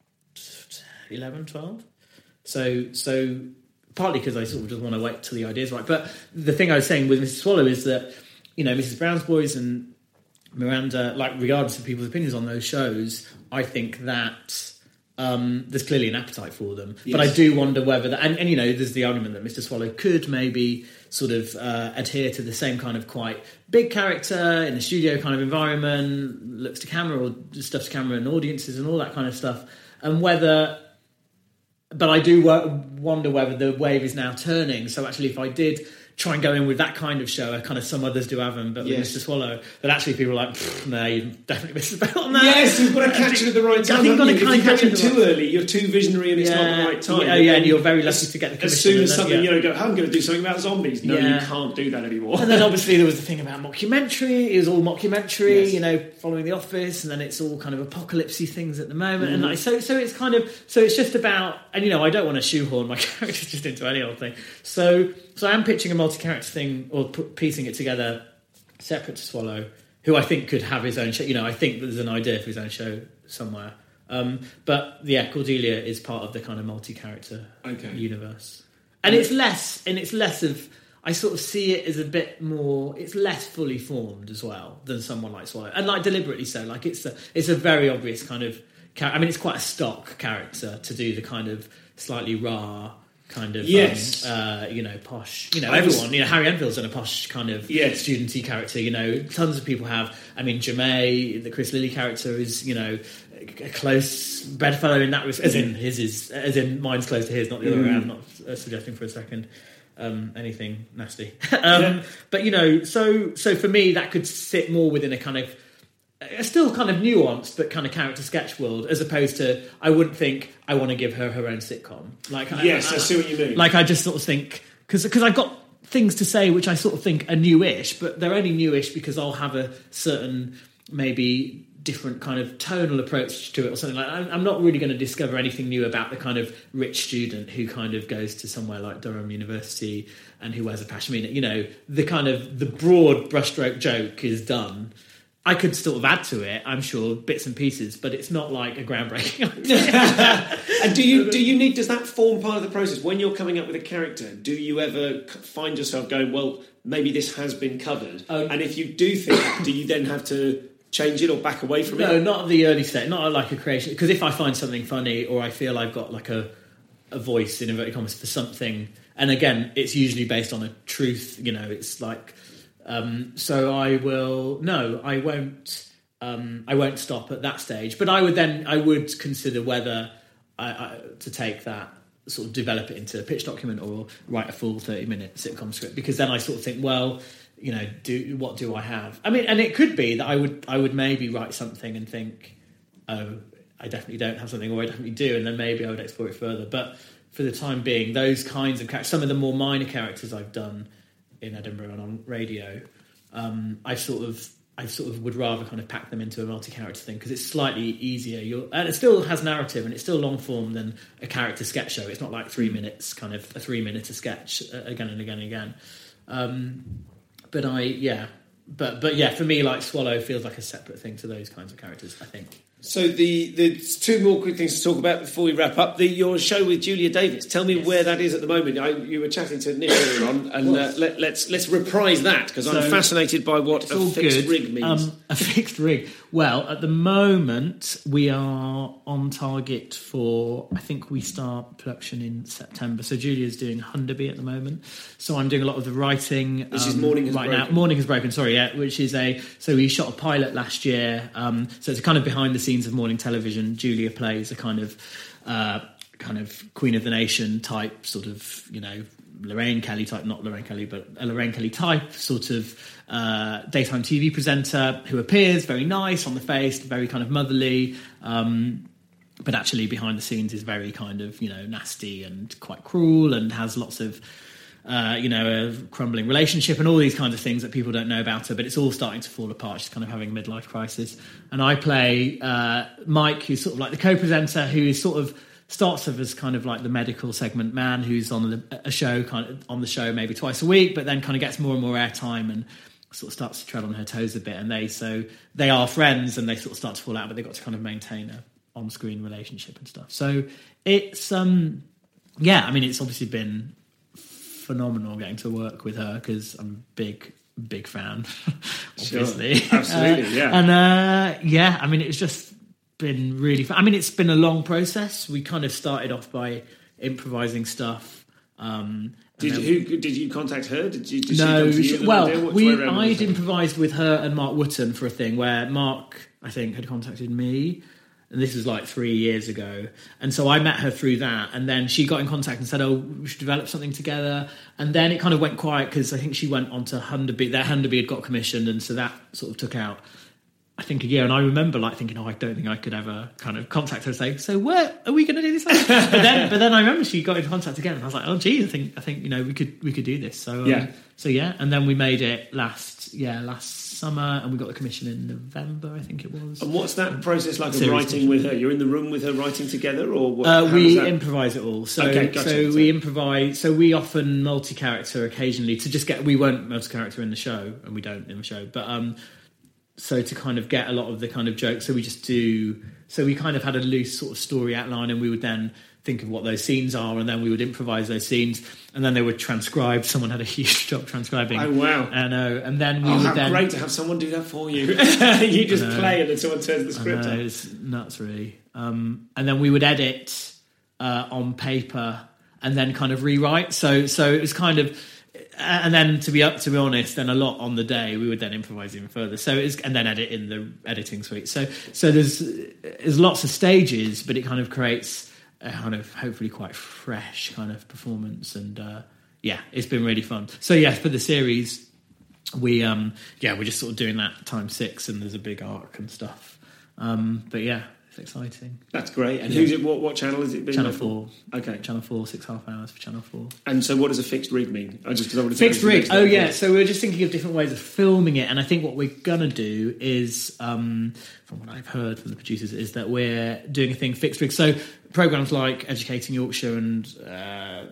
eleven, twelve. So, so partly because I sort of just want to wait till the idea's right. But the thing I was saying with Missus Swallow is that, you know, Missus Brown's Boys and Miranda, like, regardless of people's opinions on those shows, I think that um, there's clearly an appetite for them. Yes. But I do wonder whether that, and, and you know, there's the argument that Mister Swallow could maybe sort of uh, adhere to the same kind of quite big character in a studio kind of environment, looks to camera or stuff to camera and audiences and all that kind of stuff, and whether. But I do wonder whether the wave is now turning. So actually, if I did try and go in with that kind of show, kind of some others do have them, but with Yes. Mister Swallow, that actually people are like, no, you definitely missed the boat on that. Yes, you've got to catch it at the right time. I think you've got to haven't you? kind If of you catch go it in at the too right- early, you're too visionary and it's not the right time. Yeah, yeah, then and you're very lucky to get the As commission. soon as and then- something, yeah. you know, go, I'm going to do something about zombies. No, Yeah. you can't do that anymore. And then obviously there was the thing about mockumentary. It was all mockumentary, Yes. you know, following The Office, and then it's all kind of apocalypsey things at the moment. Mm-hmm. And like, so, so it's kind of, so it's just about, and you know, I don't want to shoehorn my characters just into any old thing. So, so I am pitching a multi-character thing or p- piecing it together separate to Swallow, who I think could have his own show. You know, I think there's an idea for his own show somewhere. Um, but yeah, Cordelia is part of the kind of multi-character Okay. universe, and it's less, and it's less of. I sort of see it as a bit more. It's less fully formed as well than someone like Swallow, and like deliberately so. Like it's a, it's a very obvious kind of. I mean, it's quite a stock character to do the kind of slightly raw. Kind of, yes, um, uh, you know, posh. You know, I everyone. was, you know, Harry Enfield's done a posh kind of yes. studenty character. You know, tons of people have. I mean, Jemay, the Chris Lilly character, is you know a close bedfellow in that respect. As in his is, as in mine's close to his, not the other Mm. way around. Not uh, suggesting for a second um, anything nasty. um, yeah. But you know, so so for me, that could sit more within a kind of. A still kind of nuanced, but kind of character sketch world, as opposed to I wouldn't think I want to give her her own sitcom. Like, yes, I, I, I see what you mean. Like, I just sort of think because because I've got things to say which I sort of think are newish, but they're only newish because I'll have a certain maybe different kind of tonal approach to it or something like that. I'm not really going to discover anything new about the kind of rich student who kind of goes to somewhere like Durham University and who wears a pashmina. You know, the kind of the broad brushstroke joke is done. I could sort of add to it, I'm sure, bits and pieces, but it's not like a groundbreaking idea. And do you do you need does that form part of the process when you're coming up with a character? Do you ever find yourself going, well, maybe this has been covered, um, and if you do think that, do you then have to change it or back away from no, it? No, not at the early stage, not like a creation. Because if I find something funny or I feel I've got like a a voice in inverted commas for something, and again, it's usually based on a truth. You know, it's like. Um, so I will no, I won't. Um, I won't stop at that stage. But I would then I would consider whether I, I, to take that sort of develop it into a pitch document or write a full thirty minute sitcom script. Because then I sort of think, well, you know, do what do I have? I mean, and it could be that I would I would maybe write something and think, oh, I definitely don't have something, or I definitely do, and then maybe I would explore it further. But for the time being, those kinds of characters, some of the more minor characters I've done. In Edinburgh and on radio, um, I sort of, I sort of would rather kind of pack them into a multi-character thing because it's slightly easier. You're, and it still has narrative and it's still long form than a character sketch show. It's not like three minutes, kind of a three minute a sketch uh, again and again and again. Um, but I, yeah, but but yeah, for me, like Swallow feels like a separate thing to those kinds of characters. I think. So the the two more quick things to talk about before we wrap up. The, your show with Julia Davis. Tell me yes. where that is at the moment. I, you were chatting to Nick earlier on, and uh, let, let's let's reprise that because so I'm fascinated by what a fixed good. rig means. Um, a fixed rig. Well, at the moment we are on target for. I think we start production in September. So Julia's doing Hunderby at the moment. So I'm doing a lot of the writing. This um, is Morning Has right Broken. now. Morning Has Broken. Sorry, yeah. Which is a. So we shot a pilot last year. Um, so it's a kind of behind the scenes of morning television. Julia plays a kind of uh, kind of Queen of the Nation type, sort of, you know, Lorraine Kelly type, not Lorraine Kelly, but a Lorraine Kelly type sort of uh, daytime T V presenter who appears very nice on the face, very kind of motherly, um, but actually behind the scenes is very kind of, you know, nasty and quite cruel and has lots of Uh, you know, a crumbling relationship and all these kinds of things that people don't know about her, but it's all starting to fall apart. She's kind of having a midlife crisis. And I play uh, Mike, who's sort of like the co-presenter, who is sort of starts off as kind of like the medical segment man who's on a show, kind of on the show maybe twice a week, but then kind of gets more and more airtime and sort of starts to tread on her toes a bit. And they so they are friends and they sort of start to fall out, but they've got to kind of maintain a on-screen relationship and stuff. So it's um, yeah, I mean, it's obviously been phenomenal getting to work with her because I'm a big, big fan, obviously. Sure. Absolutely, uh, yeah. And uh, yeah, I mean, it's just been really fun. I mean, it's been a long process. We kind of started off by improvising stuff. Um, did then, you who, did you contact her? Did you? Did no, she she, you well, we I'd improvised with her and Mark Wootton for a thing where Mark, I think, had contacted me. And this was like three years ago. And so I met her through that. And then she got in contact and said, oh, we should develop something together. And then it kind of went quiet because I think she went on to Hunderby. Their Hunderby had got commissioned. And so that sort of took out, I think, a year. And I remember like thinking, oh, I don't think I could ever kind of contact her and say, so where are we going to do this? but then but then I remember she got in contact again. And I was like, oh, gee, I think, I think you know, we could we could do this. So, um, yeah. So, yeah. And then we made it last, yeah, last summer, and we got the commission in November, I think it was. And what's that process like of Series writing commission. with her? You're in the room with her writing together, or what? Uh, we that... improvise it all. So, okay, gotcha. so we improvise. So we often multi-character occasionally to just get. We won't multi-character in the show, and we don't in the show. But um, so to kind of get a lot of the kind of jokes, so we just do. So we kind of had a loose sort of story outline, and we would then think of what those scenes are, and then we would improvise those scenes, and then they would transcribe. Someone had a huge job transcribing. Oh wow! I know. And then we oh, would how then great to have someone do that for you. You just play, and then someone turns the script on. It's nuts, really. Um, and then we would edit uh, on paper, and then kind of rewrite. So, so it was kind of. And then, to be up, to be honest, then a lot on the day we would then improvise even further. So it's and then edit in the editing suite. So so there's there's lots of stages, but it kind of creates a kind of hopefully quite fresh kind of performance. And uh, yeah, it's been really fun. So yeah, for the series, we um yeah we're just sort of doing that times six, and there's a big arc and stuff. Um, but yeah. It's exciting. That's great. And yeah. who's it? What, what channel is it being? Channel four. Okay. Channel four, six half hours for Channel four. And so, what does a fixed rig mean? I just because I want to fixed rig. Oh yeah. So we we're just thinking of different ways of filming it, and I think what we're gonna do is, um, from what I've heard from the producers, is that we're doing a thing fixed rig. So programs like Educating Yorkshire and. Uh,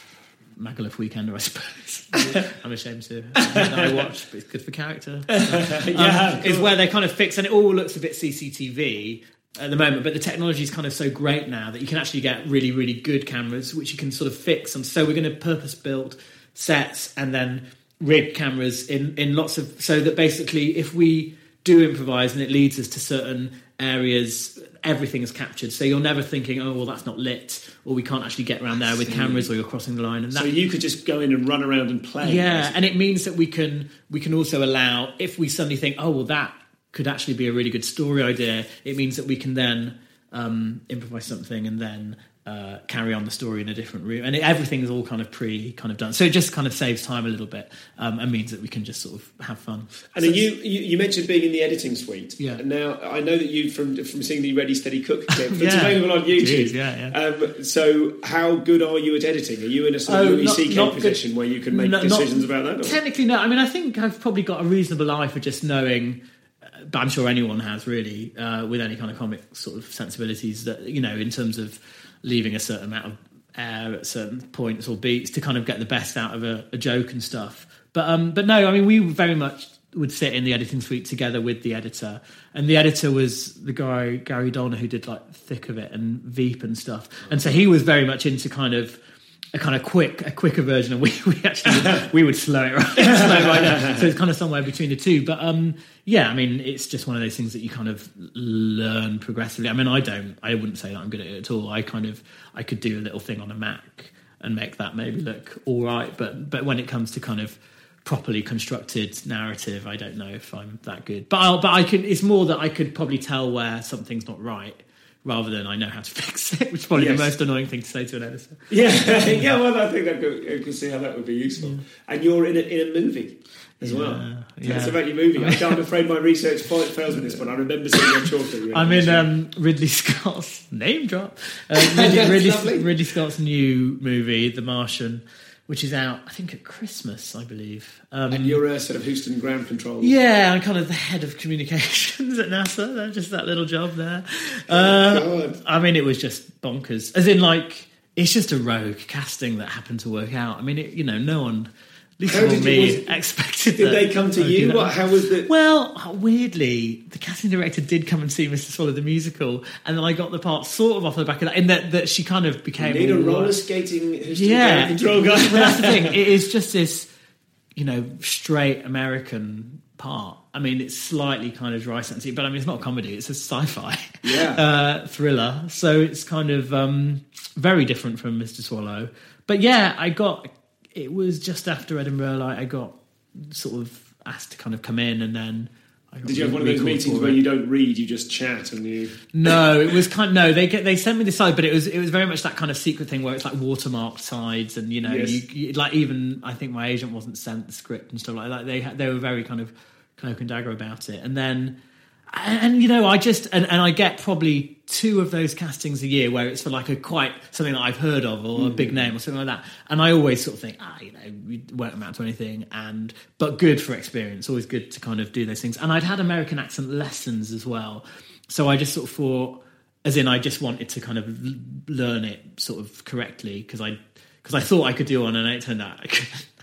Magaluf Weekender, I suppose. I'm ashamed to admit that I watch, but it's good for character. yeah, um, is where they kind of fix, and it all looks a bit C C T V at the moment, but the technology is kind of so great now that you can actually get really, really good cameras, which you can sort of fix. And so we're going to purpose-built sets and then rig cameras in, in lots of... So that basically, if we do improvise and it leads us to certain areas, everything is captured. So you're never thinking, oh, well, that's not lit, or we can't actually get around there with cameras, or you're crossing the line. And that, so you could just go in and run around and play. Yeah, basically. And it means that we can we can also allow, if we suddenly think, oh, well, that could actually be a really good story idea, it means that we can then um, improvise something and then uh, carry on the story in a different route. And it, everything is all kind of pre kind of done. So it just kind of saves time a little bit um, and means that we can just sort of have fun. And so you, you you mentioned being in the editing suite. Yeah. Now, I know that you, from from seeing the Ready Steady Cook clip, it's yeah. available on YouTube. Jeez, yeah, yeah. Um, so how good are you at editing? Are you in a sort of oh, Louis C K position good. where you can make no, decisions not, about that? Or? Technically, no. I mean, I think I've probably got a reasonable eye for just knowing... But I'm sure anyone has, really, uh, with any kind of comic sort of sensibilities, that, you know, in terms of leaving a certain amount of air at certain points or beats to kind of get the best out of a, a joke and stuff. But um, but no, I mean, we very much would sit in the editing suite together with the editor, and the editor was the guy Gary Donner who did like Thick of It and Veep and stuff, and so he was very much into kind of a kind of quick, a quicker version, and we, we actually would, we would slow it right, slow it right down. So it's kind of somewhere between the two. But um, yeah, I mean, it's just one of those things that you kind of learn progressively. I mean, I don't, I wouldn't say that I'm good at it at all. I kind of, I could do a little thing on a Mac and make that maybe look all right. But but when it comes to kind of properly constructed narrative, I don't know if I'm that good. But I'll, but I could. It's more that I could probably tell where something's not right, rather than I know how to fix it, which is probably yes. the most annoying thing to say to an editor. Yeah, yeah. Well, I think that could, I could see how that would be useful. Yeah. And you're in a, in a movie as yeah, well. Tell yeah. us about your movie. I'm afraid my research fails with this one. I remember seeing on Chalker. I'm in um, Ridley Scott's name drop. Uh, Ridley, Ridley, Ridley Scott's new movie, The Martian, which is out, I think, at Christmas, I believe. Um, and you're a sort of Houston ground control. Yeah, I'm kind of the head of communications at NASA. Just that little job there. Uh, oh, I mean, it was just bonkers. As in, like, it's just a rogue casting that happened to work out. I mean, it, you know, no one... At least for me, was, expected Did that, they come to you? What, how was it? Well, weirdly, the casting director did come and see Mister Swallow the musical, and then I got the part sort of off the back of that, in that, that she kind of became... You need a roller skating yeah, control guy. Well, that's the thing. It is just this, you know, straight American part. I mean, it's slightly kind of dry sensitive, but I mean, it's not a comedy. It's a sci-fi yeah. uh, thriller. So it's kind of um, very different from Mister Swallow. But yeah, I got... It was just after Edinburgh, like I got sort of asked to kind of come in, and then I got did you have one of those meetings where you don't read, you just chat, and you? No, it was kind of, no. They get they sent me the side, but it was it was very much that kind of secret thing where it's like watermarked sides, and you know, yes. you, you, like even I think my agent wasn't sent the script and stuff like that. They they were very kind of cloak and dagger about it, and then. And, and you know, I just and, and I get probably two of those castings a year where it's for like a quite something that I've heard of or mm. a big name or something like that. And I always sort of think, ah, you know, we won't amount to anything. And but good for experience, always good to kind of do those things. And I'd had American accent lessons as well, so I just sort of thought, as in, I just wanted to kind of learn it sort of correctly because I because I thought I could do one, and it turned out I couldn't.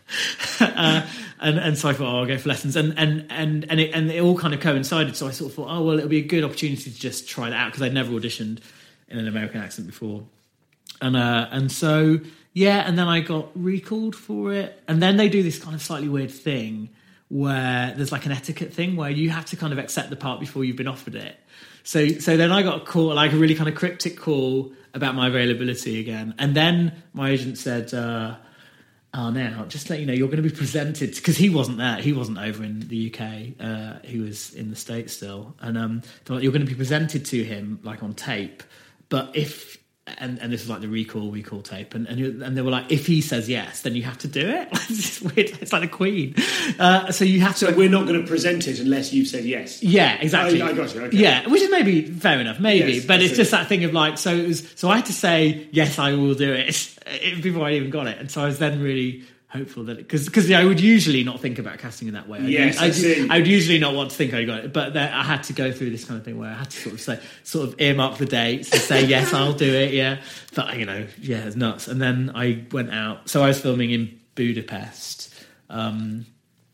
uh, and and so I thought, oh, I'll go for lessons, and and and and it, and it all kind of coincided. So I sort of thought, oh well, it'll be a good opportunity to just try that out because I'd never auditioned in an American accent before, and uh, and so yeah, and then I got recalled for it, and then they do this kind of slightly weird thing where there's like an etiquette thing where you have to kind of accept the part before you've been offered it. So so then I got a call, like a really kind of cryptic call about my availability again, and then my agent said. Uh, Oh, now, just to let you know, you're going to be presented... Because he wasn't there. He wasn't over in the U K. Uh, he was in the States still. And um, you're going to be presented to him, like, on tape. But if... And, and this is like the recall, recall tape. And and, you, and they were like, if he says yes, then you have to do it. It's weird. It's like the Queen. Uh, so you have so to... So we're not going to present it unless you've said yes? Yeah, exactly. I, I got you, okay. Yeah, which is maybe fair enough, maybe. Yes, but it's it. just that thing of like... So it was. So I had to say, yes, I will do it, it before I even got it. And so I was then really... hopeful that because because I would usually not think about casting in that way. I yes, I, I, see. I would usually not want to think I got it, but there, I had to go through this kind of thing where I had to sort of say, sort of earmark the dates and say yes, I'll do it. Yeah, but you know, yeah, it's nuts. And then I went out. So I was filming in Budapest. Um,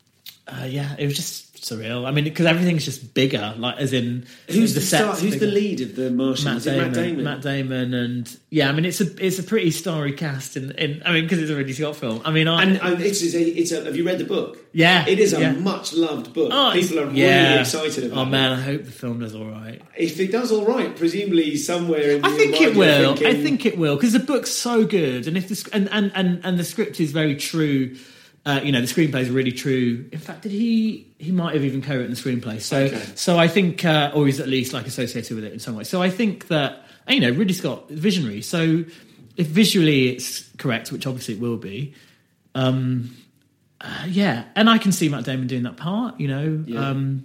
uh, yeah, it was just surreal. I mean, because everything's just bigger. Like as in, who's the, the star, sets Who's bigger. the lead of the Martian? Matt Is it Damon, Matt Damon. Matt Damon, and yeah, I mean it's a it's a pretty starry cast. In, in I mean because it's a Ridley Scott film. I mean, I, and um, it's, it's a it's a. Have you read the book? Yeah, it is a yeah. much loved book. Oh, People are yeah. really excited about it. Oh man, I hope the film does all right. If it does all right, presumably somewhere in the I think it mind you're will. thinking- I think it will because the book's so good, and if the and and and, and the script is very true. Uh, you know, the screenplay is really true. In fact, did he? He might have even co-written the screenplay. So, Okay. so I think, uh, or he's at least like associated with it in some way. So I think that you know, Ridley Scott, visionary. So if visually it's correct, which obviously it will be, um, uh, yeah. And I can see Matt Damon doing that part. You know, Yeah. um,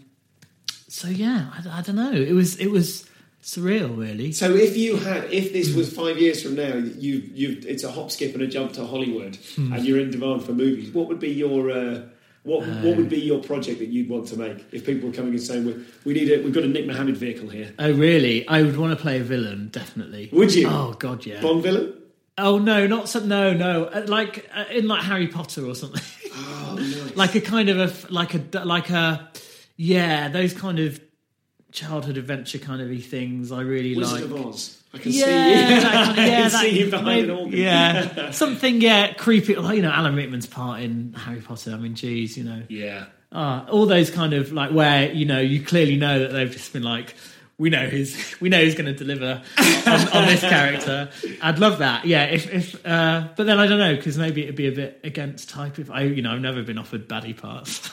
so yeah, I, I don't know. It was it was surreal, really. So if you had, if this was five years from now, you you it's a hop, skip, and a jump to Hollywood, Hmm. and you're in demand for movies. What would be your uh, what what would be your project that you'd want to make if people were coming and saying, "We, we need a, we've got a Nick Mohammed vehicle here." Oh, really? I would want to play a villain, definitely. Would you? Oh, God, yeah. Bond villain? Oh no, not some. No, no. Uh, like uh, in like Harry Potter or something. Oh, nice. Like a kind of a like a like a yeah, those kind of childhood adventure kind of things. I really Wizard like. of Oz. I can Yeah, see you. that kind of, I yeah, can that, see you behind maybe- an organ. yeah, something yeah, creepy. Like you know, Alan Rickman's part in Harry Potter. I mean, geez, you know, Yeah. uh, all those kind of like where you know you clearly know that they've just been like. We know who's we know who's going to deliver on, on this character. I'd love that. Yeah, if if uh, but then I don't know because maybe it'd be a bit against type. If I you know I've never been offered baddie parts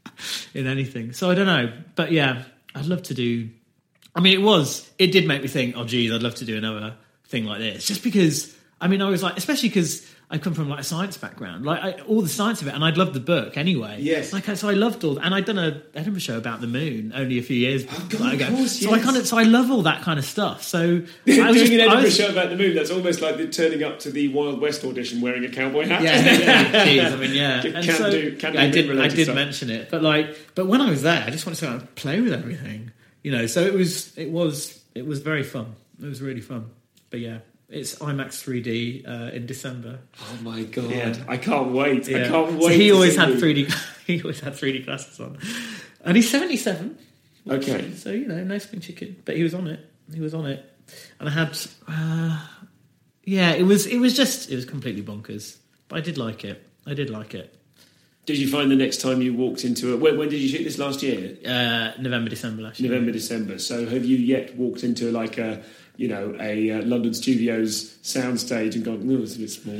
in anything, so I don't know. But yeah, I'd love to do. I mean, it was it did make me think. Oh, geez, I'd love to do another thing like this. Just because I mean, I was like, especially because I come from like a science background, like I, all the science of it, and I'd loved the book anyway. Yes. like so I loved all, and I'd done a Edinburgh show about the moon only a few years Oh, God, ago. of course, So I yes. kind of, so I love all that kind of stuff. So I was Doing just, an I Edinburgh was- show about the moon, that's almost like the turning up to the Wild West audition wearing a cowboy hat. Yeah, yeah, geez, I mean, yeah. Can And do- so can do I did, I related did stuff. mention it, but like, but when I was there, I just wanted to go out and play with everything, you know. So it was, it was, it was very fun. It was really fun. But yeah, it's IMAX three D uh, in December. Oh my God. Yeah. I can't wait. I Yeah. can't wait. So he to always see had you. three D. He always had three D glasses on, and he's seventy-seven. Okay. So you know, no spring chicken, but he was on it. He was on it, and I had, uh, yeah, it was, it was just, it was completely bonkers. But I did like it. I did like it. Did you find the next time you walked into a... When, when did you shoot this last year? Uh, November, December last year. November, December. So have you yet walked into like a, you know, a uh, London Studios soundstage and gone, no, it's a bit small?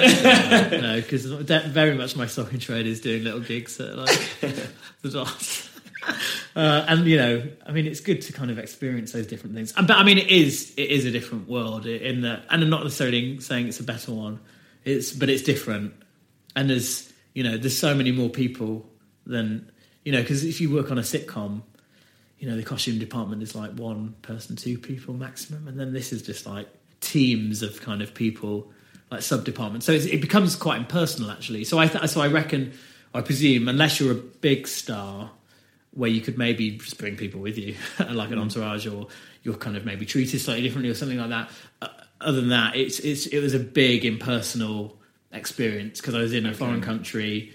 No, because very much my stock in trade is doing little gigs at like the dots. Uh, and you know, I mean, it's good to kind of experience those different things. But I mean, it is it is a different world in that, and I'm not necessarily saying it's a better one. It's but it's different, and there's you know, there's so many more people than you know, because if you work on a sitcom, you know, the costume department is like one person, two people maximum, and then this is just like teams of kind of people, like sub departments. So it's, it becomes quite impersonal, actually. So I th- so I reckon, I presume, unless you're a big star, where you could maybe just bring people with you, like an entourage, or you're kind of maybe treated slightly differently or something like that. Uh, other than that, it's it's it was a big impersonal experience because I was in a okay. foreign country.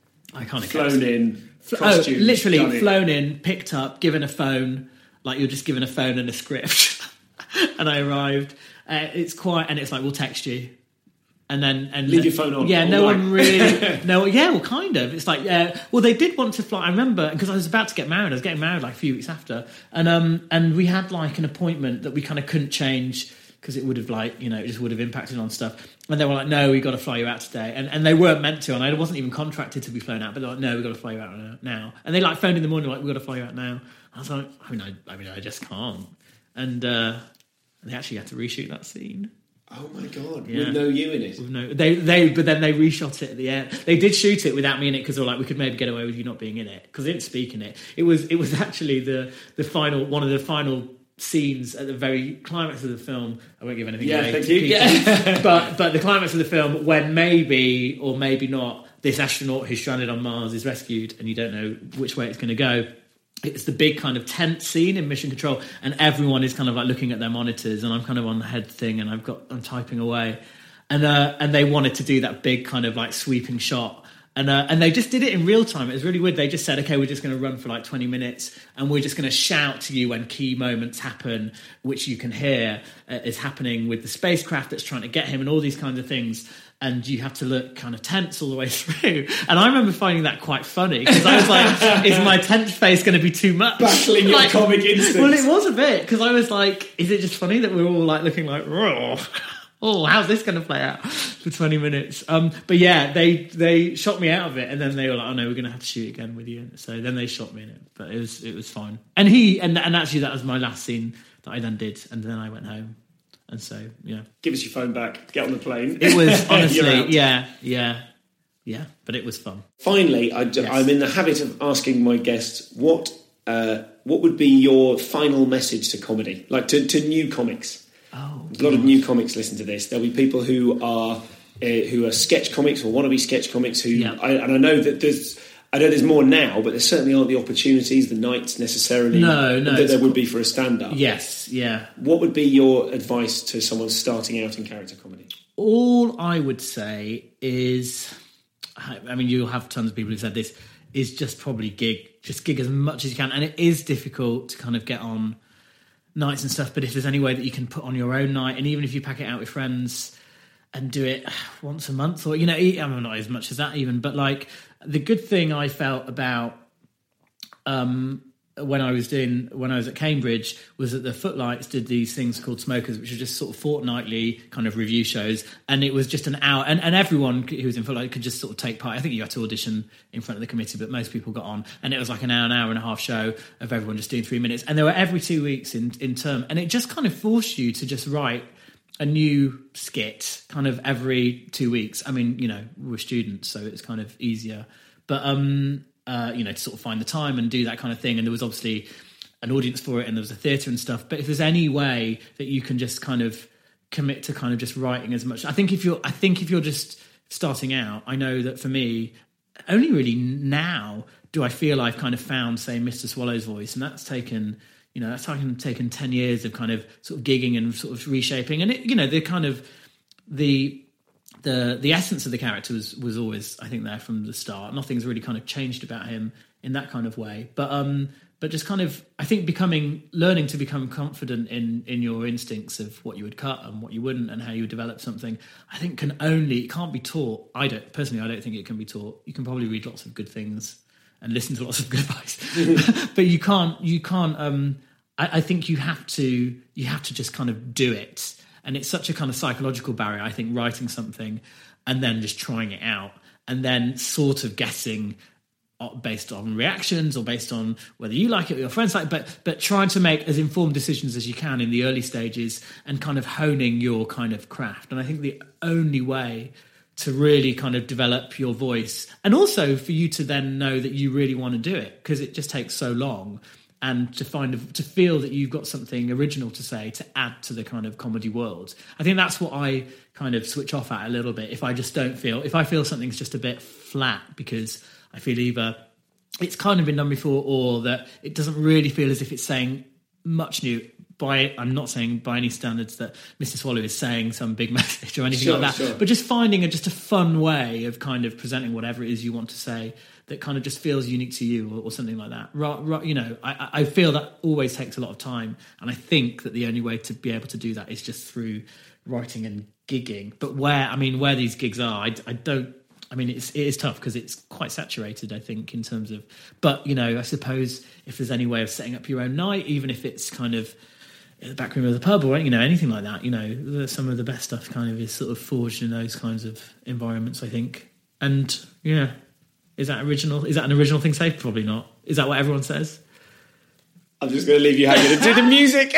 I kind of flown kept, in, fl- oh, literally flown in, picked up, given a phone, like you're just given a phone and a script, and I arrived. Uh, it's quiet, and it's like we'll text you, and then and leave your phone on. Yeah, no one really. no, yeah, well, kind of. It's like, yeah, well, they did want to fly. I remember because I was about to get married. I was getting married like a few weeks after, and um, and we had like an appointment that we kind of couldn't change. Because it would have, like, you know, it just would have impacted on stuff. And they were like, no, we've got to fly you out today. And and they weren't meant to. And I wasn't even contracted to be flown out. But they're like, no, we've got to fly you out now. And they, like, phoned in the morning, like, we've got to fly you out now. I was like, I mean, I, I mean, I just can't. And uh, they actually had to reshoot that scene. Oh, my God. Yeah. With no you in it. With no, they, they, but then they reshot it at the end. They did shoot it without me in it because they were like, we could maybe get away with you not being in it. Because they didn't speak in it. It was, it was actually the the final, one of the final... scenes at the very climax of the film. I won't give anything yeah, away. Thank you. Yeah. but but the climax of the film, when maybe or maybe not, this astronaut who's stranded on Mars is rescued, and you don't know which way it's going to go. It's the big kind of tense scene in Mission Control, and everyone is kind of like looking at their monitors, and I'm kind of on the head thing, and I've got I'm typing away, and uh, and they wanted to do that big kind of like sweeping shot. And uh, and they just did it in real time. It was really weird. They just said, okay, we're just going to run for like twenty minutes and we're just going to shout to you when key moments happen, which you can hear uh, is happening with the spacecraft that's trying to get him and all these kinds of things. And you have to look kind of tense all the way through. And I remember finding that quite funny because I was like, is my tense face going to be too much? Battling your like, comic instincts. Well, it was a bit because I was like, is it just funny that we're all like looking like, raw? Oh, how's this going to play out for twenty minutes? Um, but yeah, they they shot me out of it, and then they were like, "Oh no, we're going to have to shoot again with you." So then they shot me in it, but it was it was fine. And he and and actually that was my last scene that I then did, and then I went home. And so yeah, give us your phone back, get on the plane. It was honestly, yeah, yeah, yeah, but it was fun. Finally, I, yes. I'm in the habit of asking my guests what uh, what would be your final message to comedy, like to, to new comics. Oh, a lot of new comics listen to this. There'll be people who are uh, who are sketch comics or want to be sketch comics. Who yeah. I, and I know that there's I know there's more now, but there certainly aren't the opportunities, the nights necessarily no, no, that there would be for a stand-up. Yes, yeah. What would be your advice to someone starting out in character comedy? All I would say is, I mean, you'll have tons of people who said this, is just probably gig, just gig as much as you can, and it is difficult to kind of get on nights and stuff, but if there's any way that you can put on your own night, and even if you pack it out with friends and do it once a month, or, you know, I mean, not as much as that even, but like the good thing I felt about um, when I was doing, when I was at Cambridge was that the Footlights did these things called Smokers, which are just sort of fortnightly kind of review shows. And it was just an hour, and, and everyone who was in Footlight could just sort of take part. I think you had to audition in front of the committee, but most people got on. And it was like an hour, an hour and a half show of everyone just doing three minutes. And they were every two weeks in, in term. And it just kind of forced you to just write a new skit kind of every two weeks. I mean, you know, we're students, so it's kind of easier. But, um, uh, you know, to sort of find the time and do that kind of thing. And there was obviously an audience for it, and there was a theatre and stuff. But if there's any way that you can just kind of commit to kind of just writing as much, I think if you're, I think if you're just starting out, I know that for me, only really now do I feel I've kind of found, say, Mister Swallow's voice, and that's taken, you know, that's taken taken ten years of kind of sort of gigging and sort of reshaping, and it, you know, the kind of the. The the essence of the character was, was always, I think, there from the start. Nothing's really kind of changed about him in that kind of way. But um, but just kind of, I think, becoming, learning to become confident in in your instincts of what you would cut and what you wouldn't, and how you would develop something, I think can only, it can't be taught. I don't, personally, I don't think it can be taught. You can probably read lots of good things and listen to lots of good advice, but you can't, you can't, um, I, I think you have to, you have to just kind of do it. And it's such a kind of psychological barrier, I think, writing something and then just trying it out and then sort of guessing based on reactions or based on whether you like it or your friends like it, but, but trying to make as informed decisions as you can in the early stages and kind of honing your kind of craft. And I think the only way to really kind of develop your voice, and also for you to then know that you really want to do it, because it just takes so long, and to find, to feel that you've got something original to say to add to the kind of comedy world. I think that's what I kind of switch off at a little bit. If I just don't feel, if I feel something's just a bit flat because I feel either it's kind of been done before or that it doesn't really feel as if it's saying much new, by, I'm not saying by any standards that Mister Swallow is saying some big message or anything Sure, like that, sure. but just finding a, just a fun way of kind of presenting whatever it is you want to say that kind of just feels unique to you, or, or something like that. Ra, ra, you know, I, I feel that always takes a lot of time, and I think that the only way to be able to do that is just through writing and gigging. But where, I mean, where these gigs are, I, I don't, I mean, it's, it is tough because it's quite saturated, I think, in terms of, but, you know, I suppose if there's any way of setting up your own night, even if it's kind of in the back room of the pub or, you know, anything like that, you know, the, some of the best stuff kind of is sort of forged in those kinds of environments, I think. And, yeah, is that original? Is that an original thing to say? Probably not. Is that what everyone says? I'm just going to leave you hanging and do the music.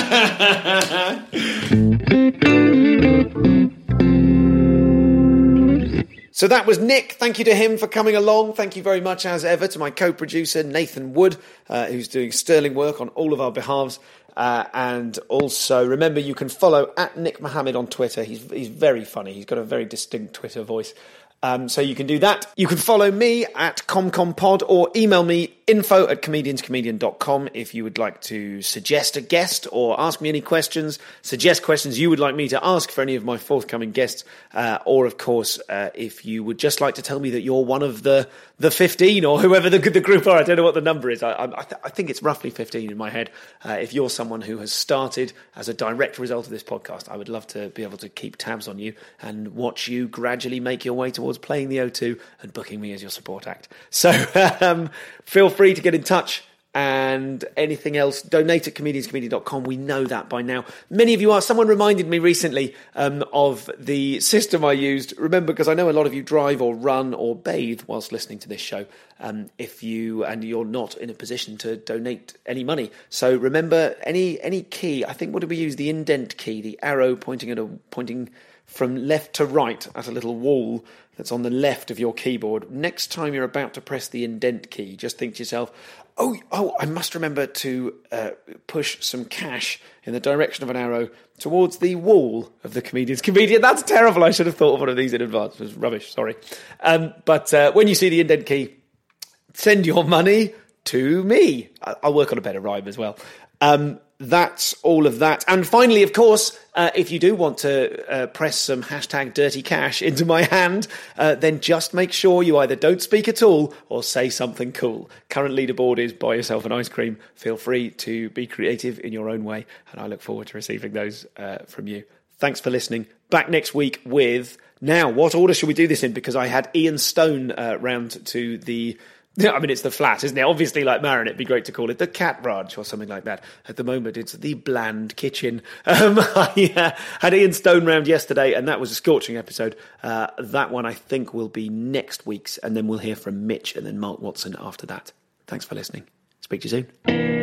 So that was Nick. Thank you to him for coming along. Thank you very much, as ever, to my co-producer, Nathan Wood, uh, who's doing sterling work on all of our behalves. Uh, and also, remember, you can follow at Nick Mohammed on Twitter. He's, he's very funny. He's got a very distinct Twitter voice. Um, so you can do that. You can follow me at ComComPod or email me info at comedians comedian dot com if you would like to suggest a guest or ask me any questions, suggest questions you would like me to ask for any of my forthcoming guests, uh, or of course, uh, if you would just like to tell me that you're one of the the fifteen or whoever the, the group are. I don't know what the number is. I, I, th- I think it's roughly fifteen in my head. Uh, if you're someone who has started as a direct result of this podcast, I would love to be able to keep tabs on you and watch you gradually make your way towards playing the O two and booking me as your support act. So um, feel free to get in touch. And anything else, donate at comedians comedian dot com. We know that by now. Many of you are. Someone reminded me recently um, of the system I used. Remember, because I know a lot of you drive or run or bathe whilst listening to this show. Um, if you and you're not in a position to donate any money, so remember any any key. I think what did we use? The indent key, the arrow pointing at a pointing from left to right at a little wall that's on the left of your keyboard. Next time you're about to press the indent key, just think to yourself, oh, oh, I must remember to uh, push some cash in the direction of an arrow towards the wall of the Comedian's Comedian. That's terrible. I should have thought of one of these in advance. It was rubbish, sorry. Um, but uh, when you see the indent key, send your money to me. I'll work on a better rhyme as well. Um, that's all of that. And finally, of course, uh, if you do want to uh, press some hashtag dirty cash into my hand, uh, then just make sure you either don't speak at all or say something cool. Current leaderboard is buy yourself an ice cream. Feel free to be creative in your own way, and I look forward to receiving those uh, from you. Thanks for listening. Back next week with... Now, what order should we do this in? Because I had Ian Stone uh, round to the... I mean, it's the flat, isn't it? Obviously, like Marin, it'd be great to call it the Cat Ranch or something like that. At the moment, it's the Bland Kitchen. Um, I uh, had Ian Stone round yesterday, and that was a scorching episode. Uh, that one, I think, will be next week's, and then we'll hear from Mitch and then Mark Watson after that. Thanks for listening. Speak to you soon.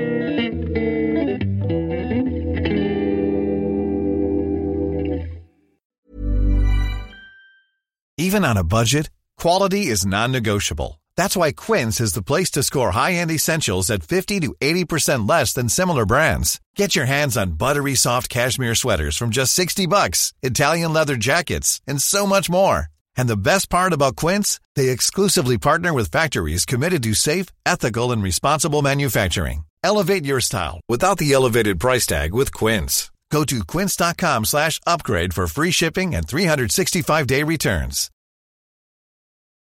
Even on a budget, quality is non-negotiable. That's why Quince is the place to score high-end essentials at fifty to eighty percent less than similar brands. Get your hands on buttery soft cashmere sweaters from just sixty bucks, Italian leather jackets, and so much more. And the best part about Quince, they exclusively partner with factories committed to safe, ethical, and responsible manufacturing. Elevate your style without the elevated price tag with Quince. Go to quince.com slash upgrade for free shipping and three sixty-five day returns.